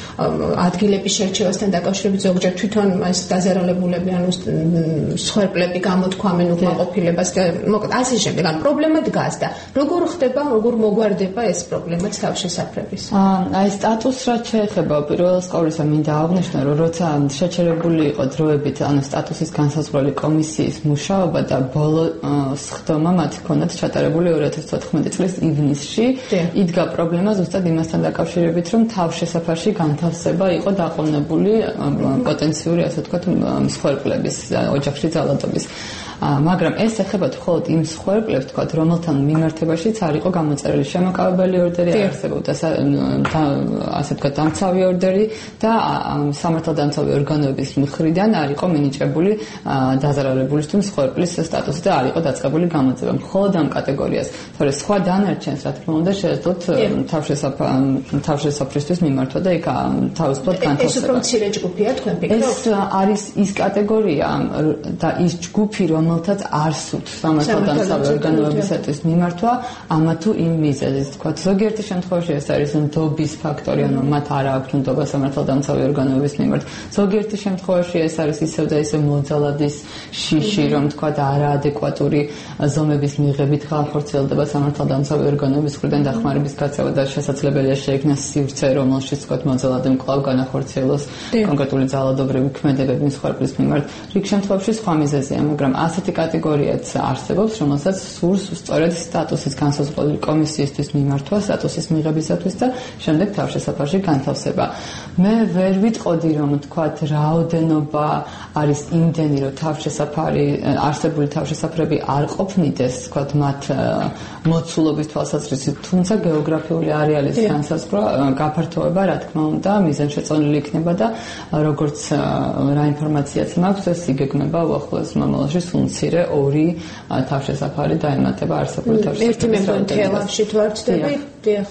ადგილების შერჩევასთან დაკავშირებით ზოგჯერ თვითონ ეს დაზარალებულები ანუ მსხვერპლები გამოთქვამენ უკმაყოფილებას და მოკლედ ასე შემდეგ. ან პრობლემა დგას და როგორ ხდება, როგორ მოგვარდება ეს პრობლემაც თავშესაფრების? აი სტატუსს რაც შეეხება პირველ სკოლისა მინდა აღნიშნო, რომ როცა შეჩერებული იყო დროებით ანუ სტატუსის განსაზღვრელი კომისიის მუშაობა და ბოლო სხდომა მათ ჰქონდათ ჩატარებული ორი ათას თოთხმეტი წლის ივნისში, იდგა პრობლემა ზუსტად იმასთან დაკავშირებით, რომ თავშესაფარში განთავსება იყო დაყოლებული პოტენციური, ასე ვთქვათ, მსხვერპლების ოჯახში ძალადობის. მაგრამ ეს ეხება მხოლოდ იმ მსხვერპლებს, თქვათ, რომელთან მიმართებაშიც არ იყო გამოწერილი შემოკავებელი ორდერი, არ არსებობდა ასე ვთქვათ, დამცავი ორდერი და სამართალდამცავი ორგანოების მხრიდან არ იყო მინიჭებული დაზარალებულის თუ მსხვერპლის სტატუსი და არ იყო დაწყებული გამოძიება. მხოლოდ ამ კატეგორიას. თორე სხვა დანარჩენს, რა თქმა უნდა, შეეძლოთ თავშესაფრისთვის მიმართვა და იქ თავისუფლად განთავსება. ეს უფრო მცირე ჯგუფია, თქვენ ფიქრობთ? ეს არის ის კატეგორია და ის ჯგუფი, რომელთაც არ სურთ სამართალდამცავი ორგანოებისათვის მიმართვა, ამა თუ იმ მიზეზით. თქვათ, ზოგიერთი შემთხვევაში ეს არის ნდობის ფაქტორი, ანუ მათ არ აქვთ ნდობა სამართალდამცავი ორგანოების მიმართ. ზოგიერთი შემთხვევაში ეს არის ისევ და ისევ მოძალადის შიში, რომ თქვათ, არაადეკვატური ზომების მიღებით განხორციელდება სამართალდამცავი ორგანოების მხრიდან დახმარების გაცემა და შესაძლებელია შეიქმნას სივრცე, რომელშიც თქვათ, მოძალადემ კვლავ განახორციელოს კონკრეტული ძალადობრივი ქმედებები მსხვერპლის მიმართ. რიგ შემთხვევებში სხვა მიზეზია, მაგრამ ასეთი კატეგორიაც არსებობს, რომელსაც სურს სწორედ სტატუსის განსაზღვრელი კომისიისთვის მიმართვა სტატუსის მიღებისათვის და შემდეგ თავშესაფარში განთავსება. მე ვერ ვიტყოდი, რომ თქვათ, რაოდენობა არის იმდენი, რომ თავშესაფარი, არსებული თავშესაფრები არ ყოფნიდეს, თქვათ, მათ მოცულობის თვალსაზრისით, თუმცა გეოგრაფიული არეალის განსაზღვრა, გაფართოება, რა თქმა უნდა, მიზანშეწონილი იქნება და როგორც რა ინფორმაციაც მაქვს, ეს იგეგმება უახლოეს მომავალში სულ მცირე ორი თავშესაფარი დაემატება არსებული თავშესაფრების. ერთი მე თელავში თუ არ ვწდები? დიახ.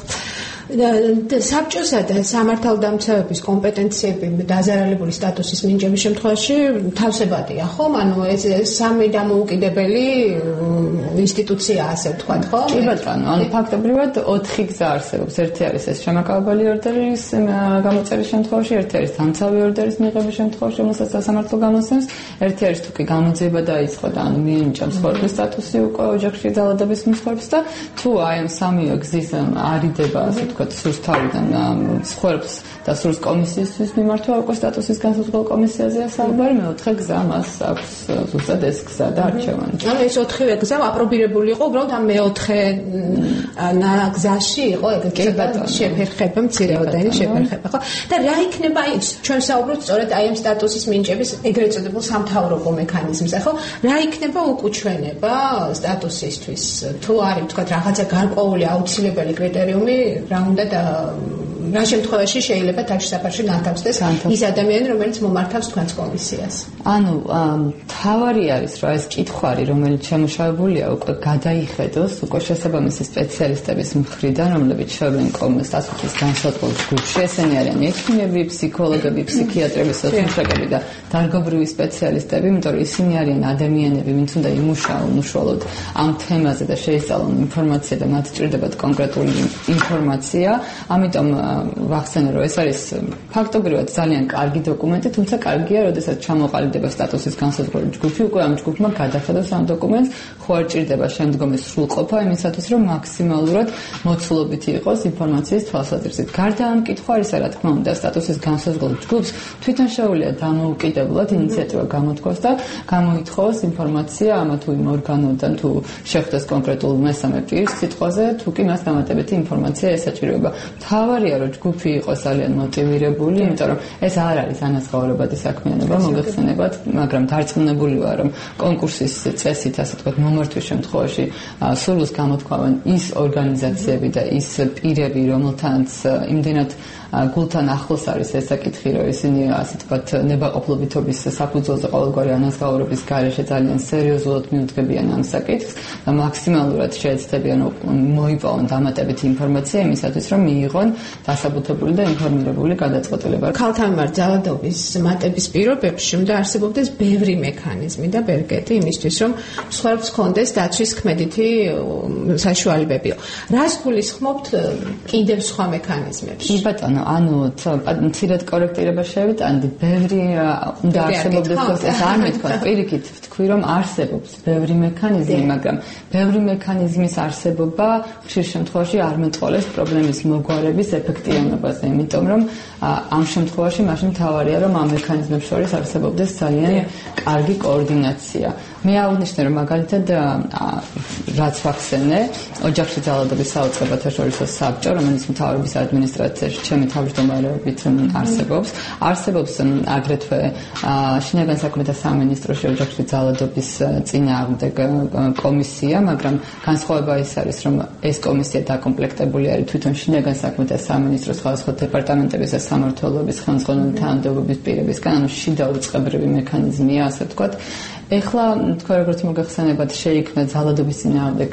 საბჭოსა და სამართალდამცავების კომპეტენციები დაზარალებული სტატუსის მინიჭების შემთხვევაში თავსებადია, ხომ? ანუ ეს სამი დამოუკიდებელი ინსტიტუცია, ასე ვთქვათ, ხო? კი ბატონო, ანუ ფაქტობრივად ოთხი გზა არსებობს. ერთი არის ეს შემაკავებელი ორდერის გამოწერის შემთხვევაში, ერთი არის დამცავი ორდერის მიღების შემთხვევაში, რომელსაც სასამართლო გამოსცემს, ერთი არის თუ კი გამოძიება დაიწყო და ანუ მიენიჭა მსხვერპლის სტატუსი უკვე ოჯახში ძალადობის მსხვერპლს და თუ აი ამ სამივე გზის არიდება, ასე ვთქვათ, სურს თავიდან მსხვერპლს და სურს კომისიისთვის მიმართვა უკვე სტატუსის განსაზღვრავ კომისიაზეა საუბარი, მეოთხე გზა მას აქვს ზუსტად ეს გზა და არჩევანი. ანუ ეს ოთხივე გზა აპრობირებული იყო, უბრალოდ ამ მეოთხე გზაში იყო ეგრეთ შეფერხება, მცირეოდენი შეფერხება, ხო? და რა იქნება აი ჩვენ საუბრობთ სწორედ აი ამ სტატუსის მინიჭების ეგრეთ წოდებულ სამთავრობო მექანიზმზე, ხო? რა იქნება უკუჩვენება სტატუსისთვის? თუ არის თქვა რაღაცა გარკვეული აუცილებელი კრიტერიუმი, რა უნდა და რა შემთხვევაში შეიძლება თავშესაფარში განთავსდეს ის ადამიანი, რომელიც მომართავს თქვენს კომისიას? ანუ თავარი არის, რომ ეს კითხვარი, რომელიც შემუშავებულია, უკვე გადაიხედოს უკვე შესაბამისი სპეციალისტების მხრიდან, რომლებიც შევლენ სტატუსის განსაზღვრავ ჯგუფში. ესენი არიან ექიმები, ფსიქოლოგები, ფსიქიატრები, სოციოლოგები და დარგობრივი სპეციალისტები, იმიტომ რომ ისინი არიან ადამიანები, ვინც უნდა იმუშაონ უშუალოდ ამ თემაზე და შეისწავლონ ინფორმაცია და მათ სჭირდებათ კონკრეტული ინფორმაცია. ამიტომ ვახსენე, რომ ეს არის ფაქტობრივად ძალიან კარგი დოკუმენტი, თუმცა კარგია, როდესაც ჩამოყალიბდება სტატუსის განსაზღვრავ ჯგუფი, უკვე ამ ჯგუფმა გადახედოს ამ დოკუმენტს, ხო არ ჭირდება შემდგომი სრულყოფა იმისათვის, რომ მაქსიმალურად მოცულობითი იყოს ინფორმაციის თვალსაზრისით. გარდა ამ კითხვარისა, რა თქმა უნდა, სტატუსის განსაზღვრავ ჯგუფს თვითონ შეუძლია დამოუკიდებლად ინიციატივა გამოთქვას და გამოითხოვოს ინფორმაცია ამა თუ იმ ორგანოდან, თუ შეხვდეს კონკრეტულ მესამე პირს სიტყვაზე, თუ კი მას დამატებითი ინფორმაცია ესაჭიროება. თავარია, რომ ჯგუფი იყოს ძალიან მოტივირებული, იმიტომ რომ ეს არ არის ანაზღაურებადი საქმიანობა, მოგეხსენებათ, მაგრამ დარწმუნებული ვარ, რომ კონკურსის წესით, ასე ვთქვათ, მომართვის შემთხვევაში სურვილს გამოთქვამენ ის ორგანიზაციები და ის პირები, რომელთანაც იმდენად გულთან ახლოს არის ეს საკითხი, რომ ისინი ასე ვთქვათ ნებაყოფლობითობის საფუძველზე ყოველგვარი ანაზღაურების გარეშე ძალიან სერიოზულად მიუძღებიან ამ საკითხს და მაქსიმალურად შეეცდებიან მოიპოვონ დამატებითი ინფორმაცია იმისათვის, რომ მიიღონ დასაბუთებული და ინფორმირებული გადაწყვეტილება. ქალთა მიმართ ძალადობის მატების პირობებში უნდა არსებობდეს ბევრი მექანიზმი და ბერგეთი იმისთვის, რომ მსხვერპლს ჰქონდეს დაცვის ქმედითი საშუალებები. რას გულისხმობთ კიდევ სხვა მექანიზმებში? კი ბატონო, ანუ მცირედ კორექტირება შევიტანდი, ბევრი უნდა არსებობდეს, ეს არ მეთქვა, პირიქით ვთქვი, რომ არსებობს ბევრი მექანიზმი, მაგრამ ბევრი მექანიზმის არსებობა ხშირ შემთხვევაში არ მეტყოლეს პრობლემის მოგვარების ეფექტიანობაზე, იმიტომ რომ ამ შემთხვევაში მაშინ თავარია, რომ ამ მექანიზმებს შორის არსებობდეს ძალიან კარგი კოორდინაცია. მე აღნიშნე, რომ მაგალითად რაც ვახსენე, ოჯახში ძალადობის საუწყებათა შორისო საბჭო, რომელიც მთავრობის ადმინისტრაციაში ჩემი თავმჯდომარეობით არსებობს, არსებობს აგრეთვე შინაგან საქმეთა სამინისტროში ოჯახში ძალადობის წინააღმდეგ კომისია, მაგრამ განსხვავება ის არის, რომ ეს კომისია დაკომპლექტებული არის თვითონ შინაგან საქმეთა სამინისტროს სხვადასხვა დეპარტამენტების და სამმართველოების ხელმძღვანელი თანამდებობის პირებისგან, ანუ შიდა უწყებრივი მექანიზმია, ასე ვთქვათ. ეხლა თქვენ როგორც მოგეხსენებათ, შეიქმნა ძალადობის წინააღმდეგ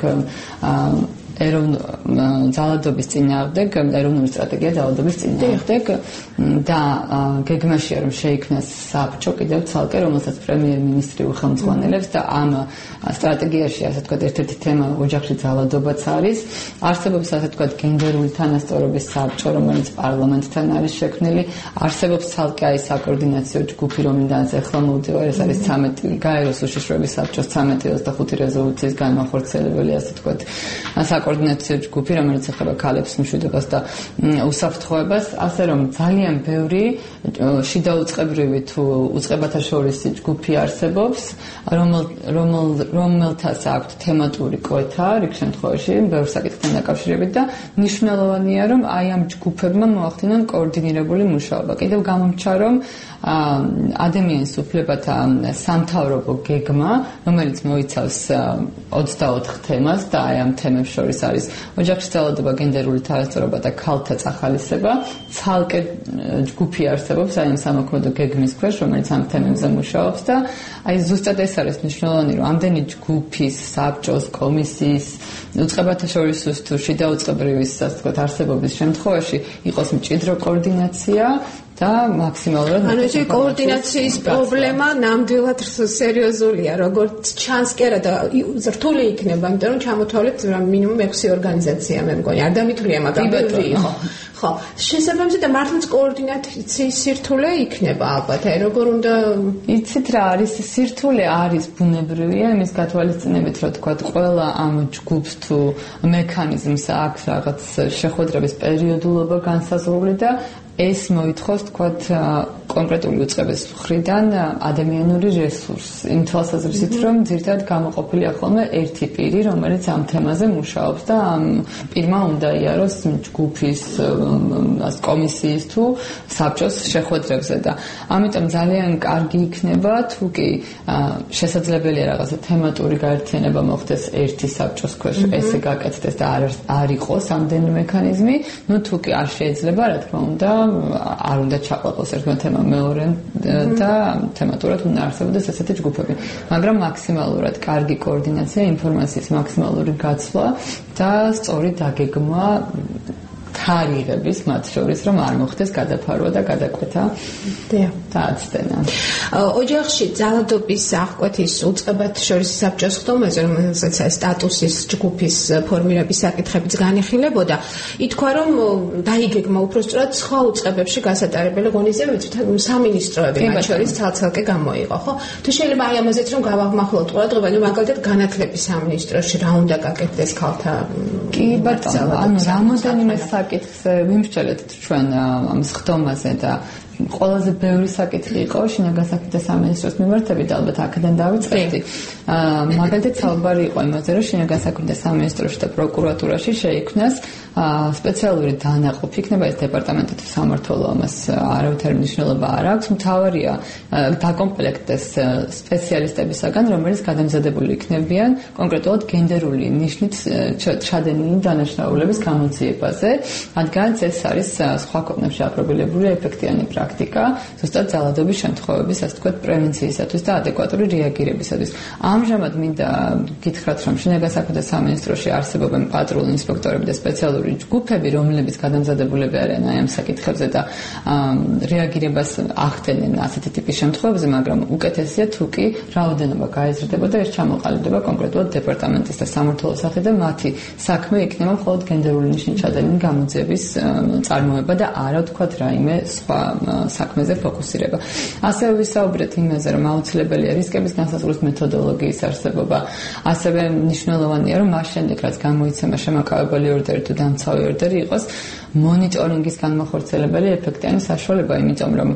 ეროვნული ძალადობის წინააღმდეგ ეროვნული სტრატეგია ძალადობის წინააღმდეგ და გეგმაშია, რომ შეიქმნას საბჭო კიდევ ცალკე, რომელსაც პრემიერ-მინისტრი უხელმძღვანელებს და ამ სტრატეგიაში, ასე ვთქვათ, ერთ-ერთი თემა ოჯახში ძალადობაც არის. არსებობს, ასე ვთქვათ, გენდერული თანასწორობის საბჭო, რომელიც პარლამენტთან არის შექმნილი. არსებობს ცალკე აი საკოორდინაციო ჯგუფი, რომლიდანაც ეხლა მოვდივარ, ეს არის ცამეტი გაეროს უშიშროების საბჭოს ცამეტი ოცდახუთი რეზოლუციის განმახორციელებელი, ასე ვთქვათ, საკოორდინაციო ჯგუფი, რომელიც ეხება ქალებს მშვიდობას და უსაფრთხოებას, ასე რომ ძალიან ბევრი შიდა უწყებრივი თუ უწყებათა შორისი ჯგუფი არსებობს, რომელთაც აქვთ თემატური კვეთა რიგ შემთხვევაში ბევრ საკითხთან დაკავშირებით და მნიშვნელოვანია, რომ აი ამ ჯგუფებმა მოახდინონ კოორდინირებული მუშაობა. კიდევ გამომჩა, რომ ადამიანის უფლებათა სამთავრობო გეგმა, რომელიც მოიცავს ოცდაოთხ თემას და აი ამ თემებს შორის არის ოჯახში ძალადობა, გენდერული თანასწორობა და ქალთა წახალისება. ცალკე ჯგუფი არსებობს აი ამ სამოქმედო გეგმის ქვეშ, რომელიც ამ თემებზე მუშაობს და აი ზუსტად ეს არის მნიშვნელოვანი, რომ ამდენი ჯგუფის, საბჭოს, კომისიის, უწყებათა შორისო თუ შიდა უწყებრივის, ასე ვთქვათ, არსებობის შემთხვევაში იყოს მჭიდრო კოორდინაცია და მაქსიმალურად ანუ ეს კოორდინაციის პრობლემა ნამდვილად სერიოზულია, როგორც ჩანს კი არა და რთული იქნება, იმიტომ რომ ჩამოთვალეთ მინიმუმ ექვსი ორგანიზაცია, მე მგონი, არ დამითვლია, მაგრამ ბევრი იყო. ხო, ხო, შესაბამისად მართლაც კოორდინაციის სირთულე იქნება ალბათ, აი როგორ უნდა იცით რა არის სირთულე არის ბუნებრივია იმის გათვალისწინებით რომ თქვა ყველა ამ ჯგუფს თუ მექანიზმს აქვს რაღაც შეხვედრების პერიოდულობა განსაზღვრული და ეს მოითხოვს თქვათ კონკრეტული უწყების მხრიდან ადამიანური რესურსს იმ თვალსაზრისით რომ ძირთად გამოყოფილია ხოლმე ერთი პირი რომელიც ამ თემაზე მუშაობს და ამ პირმა უნდა იაროს ჯგუფის კომისიის თუ საბჭოს შეხვედრებზე და ამიტომ ძალიან კარგი იქნება თუ კი შესაძლებელია რაღაცა თემატური გაერთიანება მოხდეს ერთი საბჭოს ქვეშ ესე გაკეთდეს და არ არ იყოს ამდენი მექანიზმი ნუ თუ კი არ შეიძლება რა თქმა უნდა არ უნდა ჩაყლაპოს ერთმა თემამ მეორე და თემატურად უნდა არსებობდეს ესეთი ჯგუფები მაგრამ მაქსიმალურად კარგი კოორდინაცია ინფორმაციის მაქსიმალური გაცვლა და სწორი დაგეგმვა თარიღების მათ შორის რომ არ მოხდეს გადაფარვა და გადაკვეთა და აცდენა. ოჯახში ძალადობის აღკვეთის უწყებად შორის საბჭოს ხდომაზე რომელსაც სტატუსის ჯგუფის ფორმირების საკითხებიც განიხილებოდა ითქვა რომ დაიგეგმა უпроსტად სხვა უწყებებში გასატარებელი ღონისძიებები სამინისტროები მათ შორის ცალ-ცალკე გამოიყო ხო თუ შეიძლება აი ამაზეც რომ გავაღმახლოთ ყურადღება ნუ მაგალითად განათლების სამინისტროში რა უნდა გაკეთდეს ქალთა კი ბატონო ანუ რამოდენიმე საკითხს ვიმსჯელეთ ჩვენ ამ ხდომაზე და ყველაზე ბევრი საკითხი იყო შინაგან საქმეთა სამინისტროს მიმართებით ალბათ აქედან დავიწყებდი. მაგალითად საუბარი იყო იმაზე რომ შინაგან საქმეთა სამინისტროში და პროკურატურაში შეიქმნას სპეციალური დანაყოფი იქნება ეს დეპარტამენტი თუ სამმართველო ამას არავითარი მნიშვნელობა არ აქვს მთავარია დაკომპლექტდეს სპეციალისტებისაგან რომელიც გადამზადებული იქნებიან კონკრეტულად გენდერული ნიშნით ჩადენილი დანაშაულების გამოძიებაზე რადგანაც ეს არის სხვა ქვეყნებში აპრობირებული ეფექტიანი პრაქტიკა ზუსტად ძალადობის შემთხვევების ასე ვთქვათ პრევენციისათვის და ადეკვატური რეაგირებისათვის ამჟამად მინდა გითხრათ რომ შინაგან საქმეთა სამინისტროში არსებობენ პატრული ინსპექტორები და სპეციალური ჯგუფები რომლებიც გადამზადებულები არიან აი ამ საკითხებზე და რეაგირებას ახდენენ ასეთი ტიპის შემთხვევებზე მაგრამ უკეთესია თუ კი რაოდენობა გაიზრდებოდა ეს ჩამოყალიბდება კონკრეტულად დეპარტამენტის და სამმართველოს სახით და მათი საქმე იქნება მხოლოდ გენდერული ნიშნის ჩადენილი გამოძიების წარმოება და არა ვთქვათ რაიმე სხვა საქმეზე ფოკუსირება. ასევე ვისაუბრეთ იმაზე, რომ აუცილებელია რისკების განსაზღვრის მეთოდოლოგიის არსებობა. ასევე მნიშვნელოვანია, რომ მას შემდეგ, რაც გამოიცემა შემაკავებელი ორდერი თუ დამცავი ორდერი იყოს, მონიტორინგის განმახორციელებელი ეფექტიანი საშუალება, იმიტომ რომ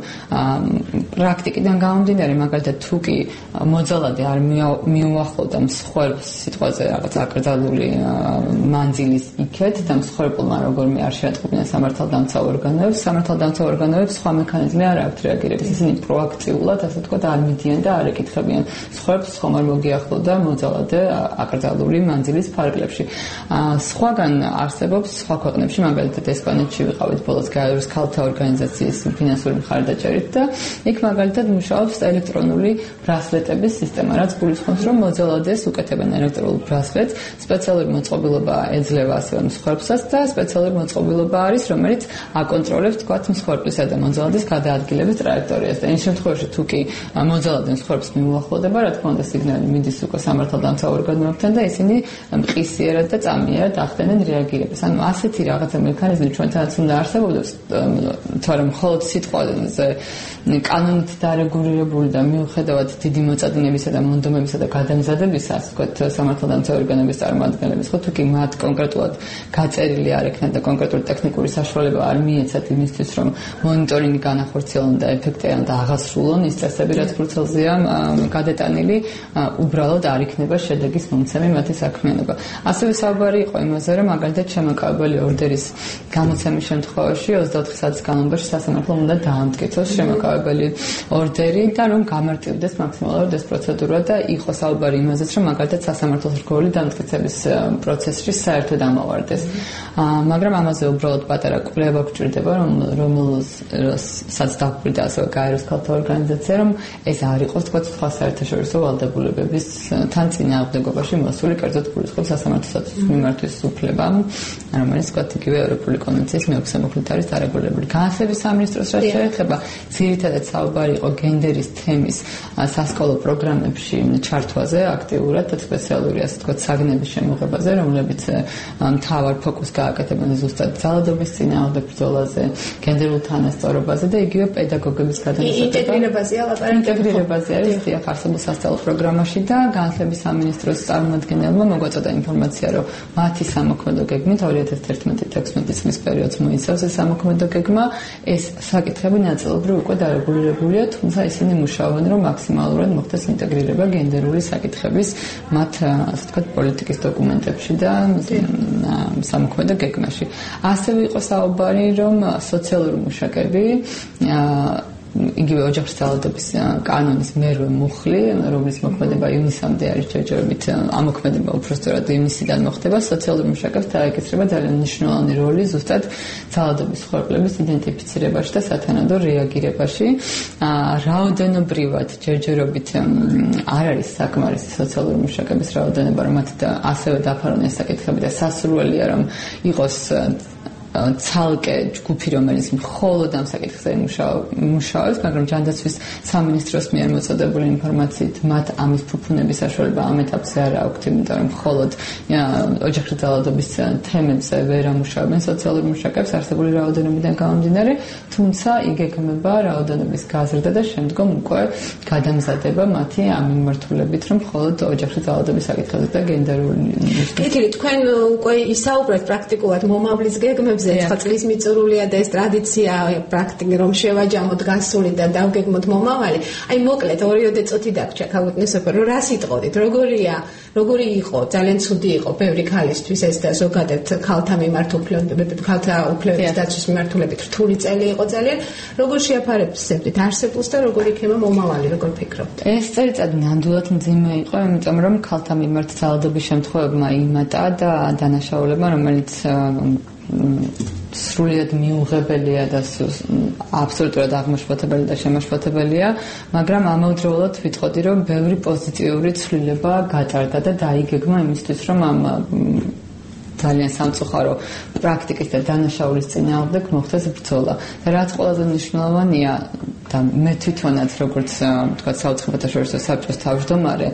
პრაქტიკიდან გამომდინარე, მაგალითად, თუ კი მოძალადე არ მიუახლოვდა მსხვერპლს სიტყვაზე რაღაც აკრძალული მანძილის იქეთ და მსხვერპლმა როგორმე არ შეატყობინა სამართალდამცავ ორგანოებს, სამართალდამცავ ორგანოებს სხვა მექანიზმი არ აქვს რეაგირების. ისინი პროაქტიულად, ასე ვთქვათ, არ მიდიან და არ ეკითხებიან სხვებს ხომ არ მოგიახლოვდა მოძალადე აკრძალული მანძილის ფარგლებში. სხვაგან არსებობს სხვა ქვეყნებში, მაგალითად ესპანეთში ვიყავით ბოლოს გაეროს ქალთა ორგანიზაციის ფინანსური მხარდაჭერით და იქ მაგალითად მუშაობს ელექტრონული ბრასლეტების სისტემა, რაც გულისხმობს, რომ მოძალადეს უკეთებენ ელექტრონულ ბრასლეტს, სპეციალური მოწყობილობა ეძლევა ასევე მსხვერპლსაც და სპეციალური მოწყობილობა არის, რომელიც აკონტროლებს თქვათ მსხვერპლისა და მოძალადის გადაადგილების ტრაექტორიას და იმ შემთხვევაში თუ კი მოძალადე მსხვერპლს მიუახლოვდება, რა თქმა უნდა სიგნალი მიდის უკვე სამართალდამცავ ორგანოებთან და ისინი მყისიერად და წამიერად ახდენენ რეაგირებას. ანუ ასეთი რაღაცა მექანიზმი ჩვენთანაც უნდა არსებობდეს, თორემ მხოლოდ სიტყვაზე კანონით დარეგულირებული და მიუხედავად დიდი მოწადინებისა და მონდომებისა და გადამზადებისა, ასე ვთქვათ, სამართალდამცავ ორგანოების წარმომადგენლების, ხო თუ კი მათ კონკრეტულად გაწერილი არ ექნათ და კონკრეტული ტექნიკური საშუალება არ მიეცათ იმისთვის, რომ მონიტორინგი განახორციელონ და ეფექტიან და აღასრულონ ის წესები, რაც ბრუცელზეა გადატანილი, უბრალოდ არ იქნება შედეგის მომცემი მათი საქმიანობა. ასევე საუბარი იყო იმაზე, რომ მაგალითად შემაკავებელი ორდერის გამოცემის შემთხვევაში ოცდაოთხი საათის განმავლობაში სასამართლომ უნდა დაამტკიცოს შემაკავებელი ორდერი და რომ გამარტივდეს მაქსიმალურად ეს პროცედურა და იყო საუბარი იმაზეც, რომ მაგალითად სასამართლოს რგოლი დამტკიცების პროცესში საერთოდ ამოვარდეს. მაგრამ ამაზე უბრალოდ პატარა კვლევა გვჭირდება, რომ რომელსაც დაგვირდა ასევე გაეროს ქალთა ორგანიზაცია, რომ ეს არ იყოს თქვა სხვა საერთაშორისო ვალდებულებების თან წინააღმდეგობაში მოსული, კერძოდ გულისხმობს სასამართლო სტატუსის მიმართვის უფლება, რომელიც თქვა იგივე ევროპული კონვენციის მეექვსე მუხლით არის დარეგულირებული. განათლების სამინისტროს რაც შეეხება, ძირითადად საუბარი იყო გენდერის თემის სასკოლო პროგრამებში ჩართვაზე აქტიურად და სპეციალური ასე ვთქვათ საგნების შემოღებაზე, რომლებიც მთავარ ფოკუსს გააკეთებენ ზუსტად ძალადობის წინააღმდეგ ბრძოლაზე, გენდერულ თანასწორობაზე და იგივე პედაგოგების გადამზადება. ინტეგრირებაზეა ლაპარაკი. ინტეგრირებაზე არის დიახ არსებულ სასწავლო პროგრამაში და განათლების სამინისტროს წარმომადგენელმა მოგვაწოდა ინფორმაცია, რომ მათი სამოქმედო გეგმით ორი ათას თერთმეტი თექვსმეტი წლის პერიოდს მოიცავს ეს სამოქმედო გეგმა. ეს საკითხები ნაწილობრივ უკვე დარეგულირებულია, თუმცა ისინი მუშაობენ, რომ მაქსიმალურად მოხდეს ინტეგრირება გენდერული საკითხების მათ ასე ვთქვათ პოლიტიკის დოკუმენტებში და სამოქმედო გეგმაში. ასევე იყო საუბარი, რომ სოციალური მუშაკები იგივე ოჯახის ძალადობის კანონის მერვე მუხლი, რომლის მოქმედება ივნისამდე არის ჯერჯერობით, ამოქმედება უпростоრად ივნისიდან მოხდება, სოციალური მუშაკებს დაეკისრება ძალიან მნიშვნელოვანი როლი ზუსტად ძალადობის ხორბლების იდენტიფიცირებაში და სათანადო რეაგირებაში. რაოდენობრივად ჯერჯერობით არ არის საკმარისი სოციალური მუშაკების რაოდენობა, რომ მათ ასევე დაფარონ ეს საკითხები და სასურველია, რომ იყოს ცალკე ჯგუფი, რომელიც მხოლოდ ამ საკითხზე მუშაობს, მაგრამ ჯანდაცვის სამინისტროს მიერ მოწოდებული ინფორმაციით მათ ამის ფუფუნების საშუალება ამ ეტაპზე არ აქვთ, იმიტომ რომ მხოლოდ ოჯახური ძალადობის თემებზე ვერ ამუშავებენ სოციალურ მუშაკებს არსებული რაოდენობიდან გამომდინარე, თუმცა იგეგმება რაოდენობის გაზრდა და შემდგომ უკვე გადამზადება მათი ამ მიმართულებით, რომ მხოლოდ ოჯახური ძალადობის საკითხებზე და გენდერული კეთილი, თქვენ უკვე ისაუბრეთ პრაქტიკულად მომავლის გეგმებზე. ცხა წლის მიწურულია და ეს ტრადიცია პრაქტიკი რომ შევაჯამოთ გასული და დავგეგმოთ მომავალი. აი მოკლედ ორიოდე წუთი დაგჭა ქალბატონსოფერ, რომ რა სიტყოდით, როგორია, როგორი იყო, ძალიან ცუდი იყო ბევრი ქალისთვის ეს და ზოგადად ქალთა მიმართ უფლებებით, ქალთა უფლებების დაცვის მიმართულებით რთული წელი იყო ძალიან. როგორ შეაფარებსებდით არსებულს და როგორ იქნება მომავალი, როგორ ფიქრობთ? ეს წელიწადი ნამდვილად მძიმე იყო, იმიტომ რომ ქალთა მიმართ ძალადობის შემთხვევებმა იმატა და დანაშაულება, რომელიც სრულიად მიუღებელია და აბსოლუტურად აღმაშფოთებელი და შემაშფოთებელია, მაგრამ ამავდროულად ვიტყოდი, რომ ბევრი პოზიტიური ცვლილება გატარდა და დაიგეგმა იმისთვის, რომ ამ ძალიან სამწუხარო პრაქტიკის და დანაშაულის წინააღმდეგ მოხდეს ბრძოლა. და რაც ყველაზე მნიშვნელოვანია და მე თვითონაც როგორც თქვა საუცხოთა შორისო საბჭოს თავმჯდომარე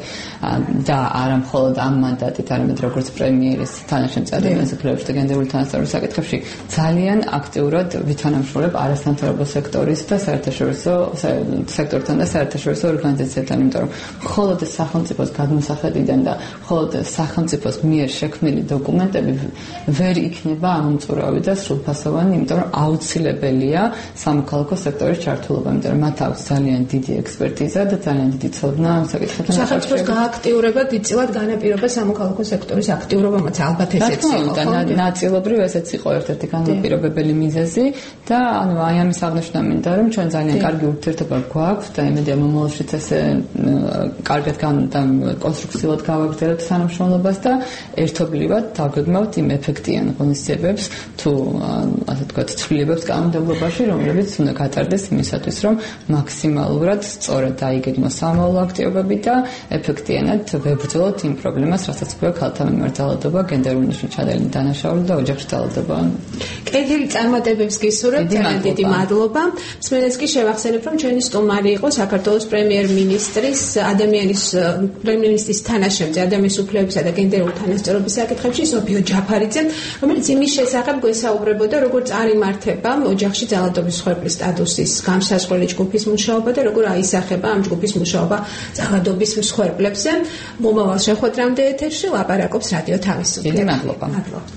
და არა მხოლოდ ამ მანდატით, არამედ როგორც პრემიერის თანაშემწარე მასწავლებლებს და გენდერული თანასწორობის საკითხებში ძალიან აქტიურად ვითანამშრომლებ არასამთავრობო სექტორის და საერთაშორისო სექტორთან და საერთაშორისო ორგანიზაციებთან, იმიტომ რომ მხოლოდ სახელმწიფოს გადმოსახედიდან და მხოლოდ სახელმწიფოს მიერ შექმნილი დოკუმენტები ვერ იქნება ამომწურავი და სრულფასოვანი, იმიტომ რომ აუცილებელია სამოქალაქო სექტორის ჩართულობა, იმიტომ რომ მათ აქვს ძალიან დიდი ექსპერტიზა და ძალიან დიდი ცოდნა ამ საკითხებთან. სახელმწიფოს გააქტიურება დიდწილად განაპირობა სამოქალაქო სექტორის აქტიურობამაც ალბათ ესეც იყო. და ნაწილობრივ ესეც იყო ერთ-ერთი განაპირობებელი მიზეზი და ანუ აი ამის აღნიშვნა მინდა, რომ ჩვენ ძალიან კარგი ურთიერთობა გვაქვს და იმედია მომავალშიც ესე კარგად და კონსტრუქციულად გავაგრძელებთ თანამშრომლობას და ერთობლივად დავგეგმავთ იმ ეფექტიან ღონისძიებებს თუ ასე ვთქვათ ცვლილებებს კანონმდებლობაში, რომლებიც უნდა გატარდეს იმისათვის, რომ მაქსიმალურად სწორად დაიგეგმოს სამოვალო აქტივობები და ეფექტიანად ვებრძოლოთ იმ პრობლემას, რასაც ქვია ქალთა მიმართ ძალადობა, გენდერული ნიშნულჩადელი დანაშაული და ოჯახური ძალადობა. კეთილი წარმატებებს გისურვებთ, ძალიან დიდი მადლობა. მსმენელს კი შევახსენებ, რომ ჩვენი სტუმარი იყო საქართველოს პრემიერ-მინისტრის ადამიანის პრემიერ-მინისტრის თანაშემწე ადამიანის უფლებისა და გენდერული თანასწორობის საკითხებში სოფიო ჯაფარიძე, რომელიც იმის შესახებ გვესაუბრებოდა, როგორ წარიმართება ოჯახში ძალადობის მსხვერპლის სტატუსის განსაზღვრელი ჯგუფის მუშაობა და როგორ აისახება ამ ჯგუფის მუშაობა ძალადობის მსხვერპლებზე. მომავალ შეხვედრამდე ეთერში ლაპარაკობს რადიო თავისუფლება. დიდი მადლობა. მადლობთ.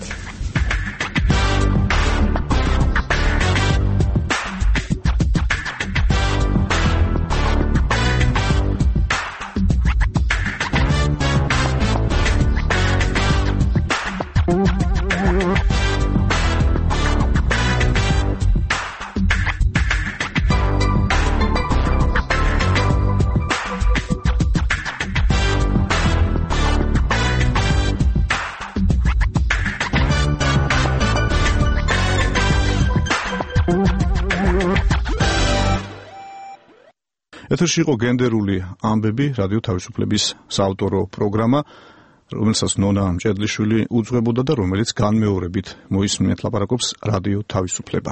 ეთერში იყო გენდერული ამბები, რადიო თავისუფლების საავტორო პროგრამა. რომელსაც ნონა მჭედლიშვილი უძღვებოდა და რომელიც განმეორებით მოისმინეთ ლაპარაკობს რადიო თავისუფლება.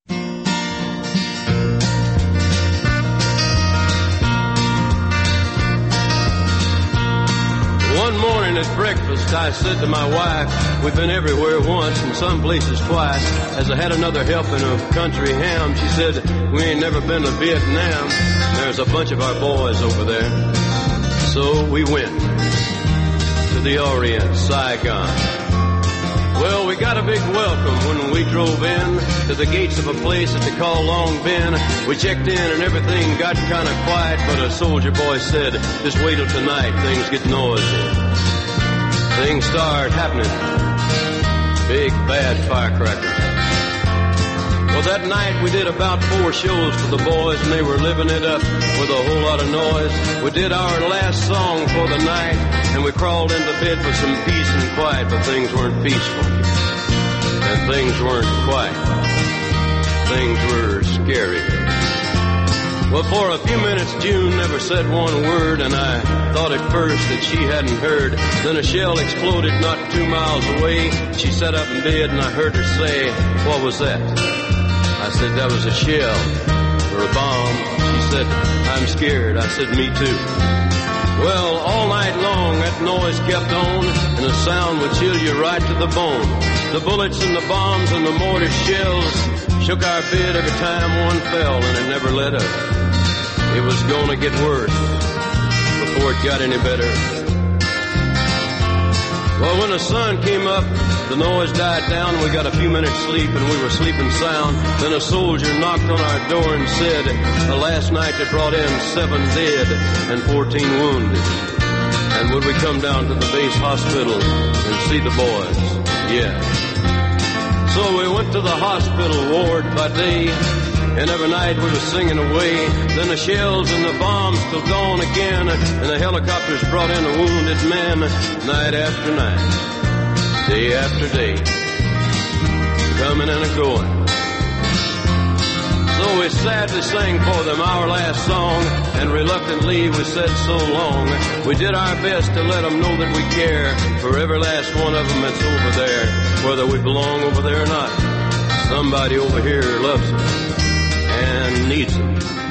One morning at breakfast I said to my wife, we've been everywhere once and some places twice. As I had another helping of country ham, she said, we ain't never been to Vietnam. There's a bunch of our boys over there. So we went to the Orient, Saigon. Well, we got a big welcome when we drove in to the gates of a place that they call Long Ben. We checked in and everything got kind of quiet, but a soldier boy said, just wait till tonight, things get noisy. Things start happening. Big bad firecrackers. Well, that night we did about four shows for the boys and they were living it up with a whole lot of noise. We did our last song for the night and we crawled into bed for some peace and quiet, but things weren't peaceful. And things weren't quiet. Things were scary. Well, for a few minutes June never said one word and I thought at first that she hadn't heard. Then a shell exploded not two miles away. She sat up in bed and I heard her say, what was that? I said, that was a shell or a bomb. She said, I'm scared. I said, me too. Well, all night long that noise kept on and the sound would chill you right to the bone. The bullets and the bombs and the mortar shells shook our bed every time one fell and it never let up. It was gonna get worse before it got any better. Well, when the sun came up, the noise died down and we got a few minutes sleep and we were sleeping sound. Then a soldier knocked on our door and said, the last night they brought in seven dead and fourteen wounded. And would we come down to the base hospital and see the boys? Yeah. So we went to the hospital ward by day and every night we were singing away. Then the shells and the bombs till dawn again and the helicopters brought in the wounded men night after night. Day after day, coming and a-going. So we sadly sang for them our last song, and reluctantly we said so long. We did our best to let them know that we care for every last one of them that's over there. Whether we belong over there or not, somebody over here loves them and needs them.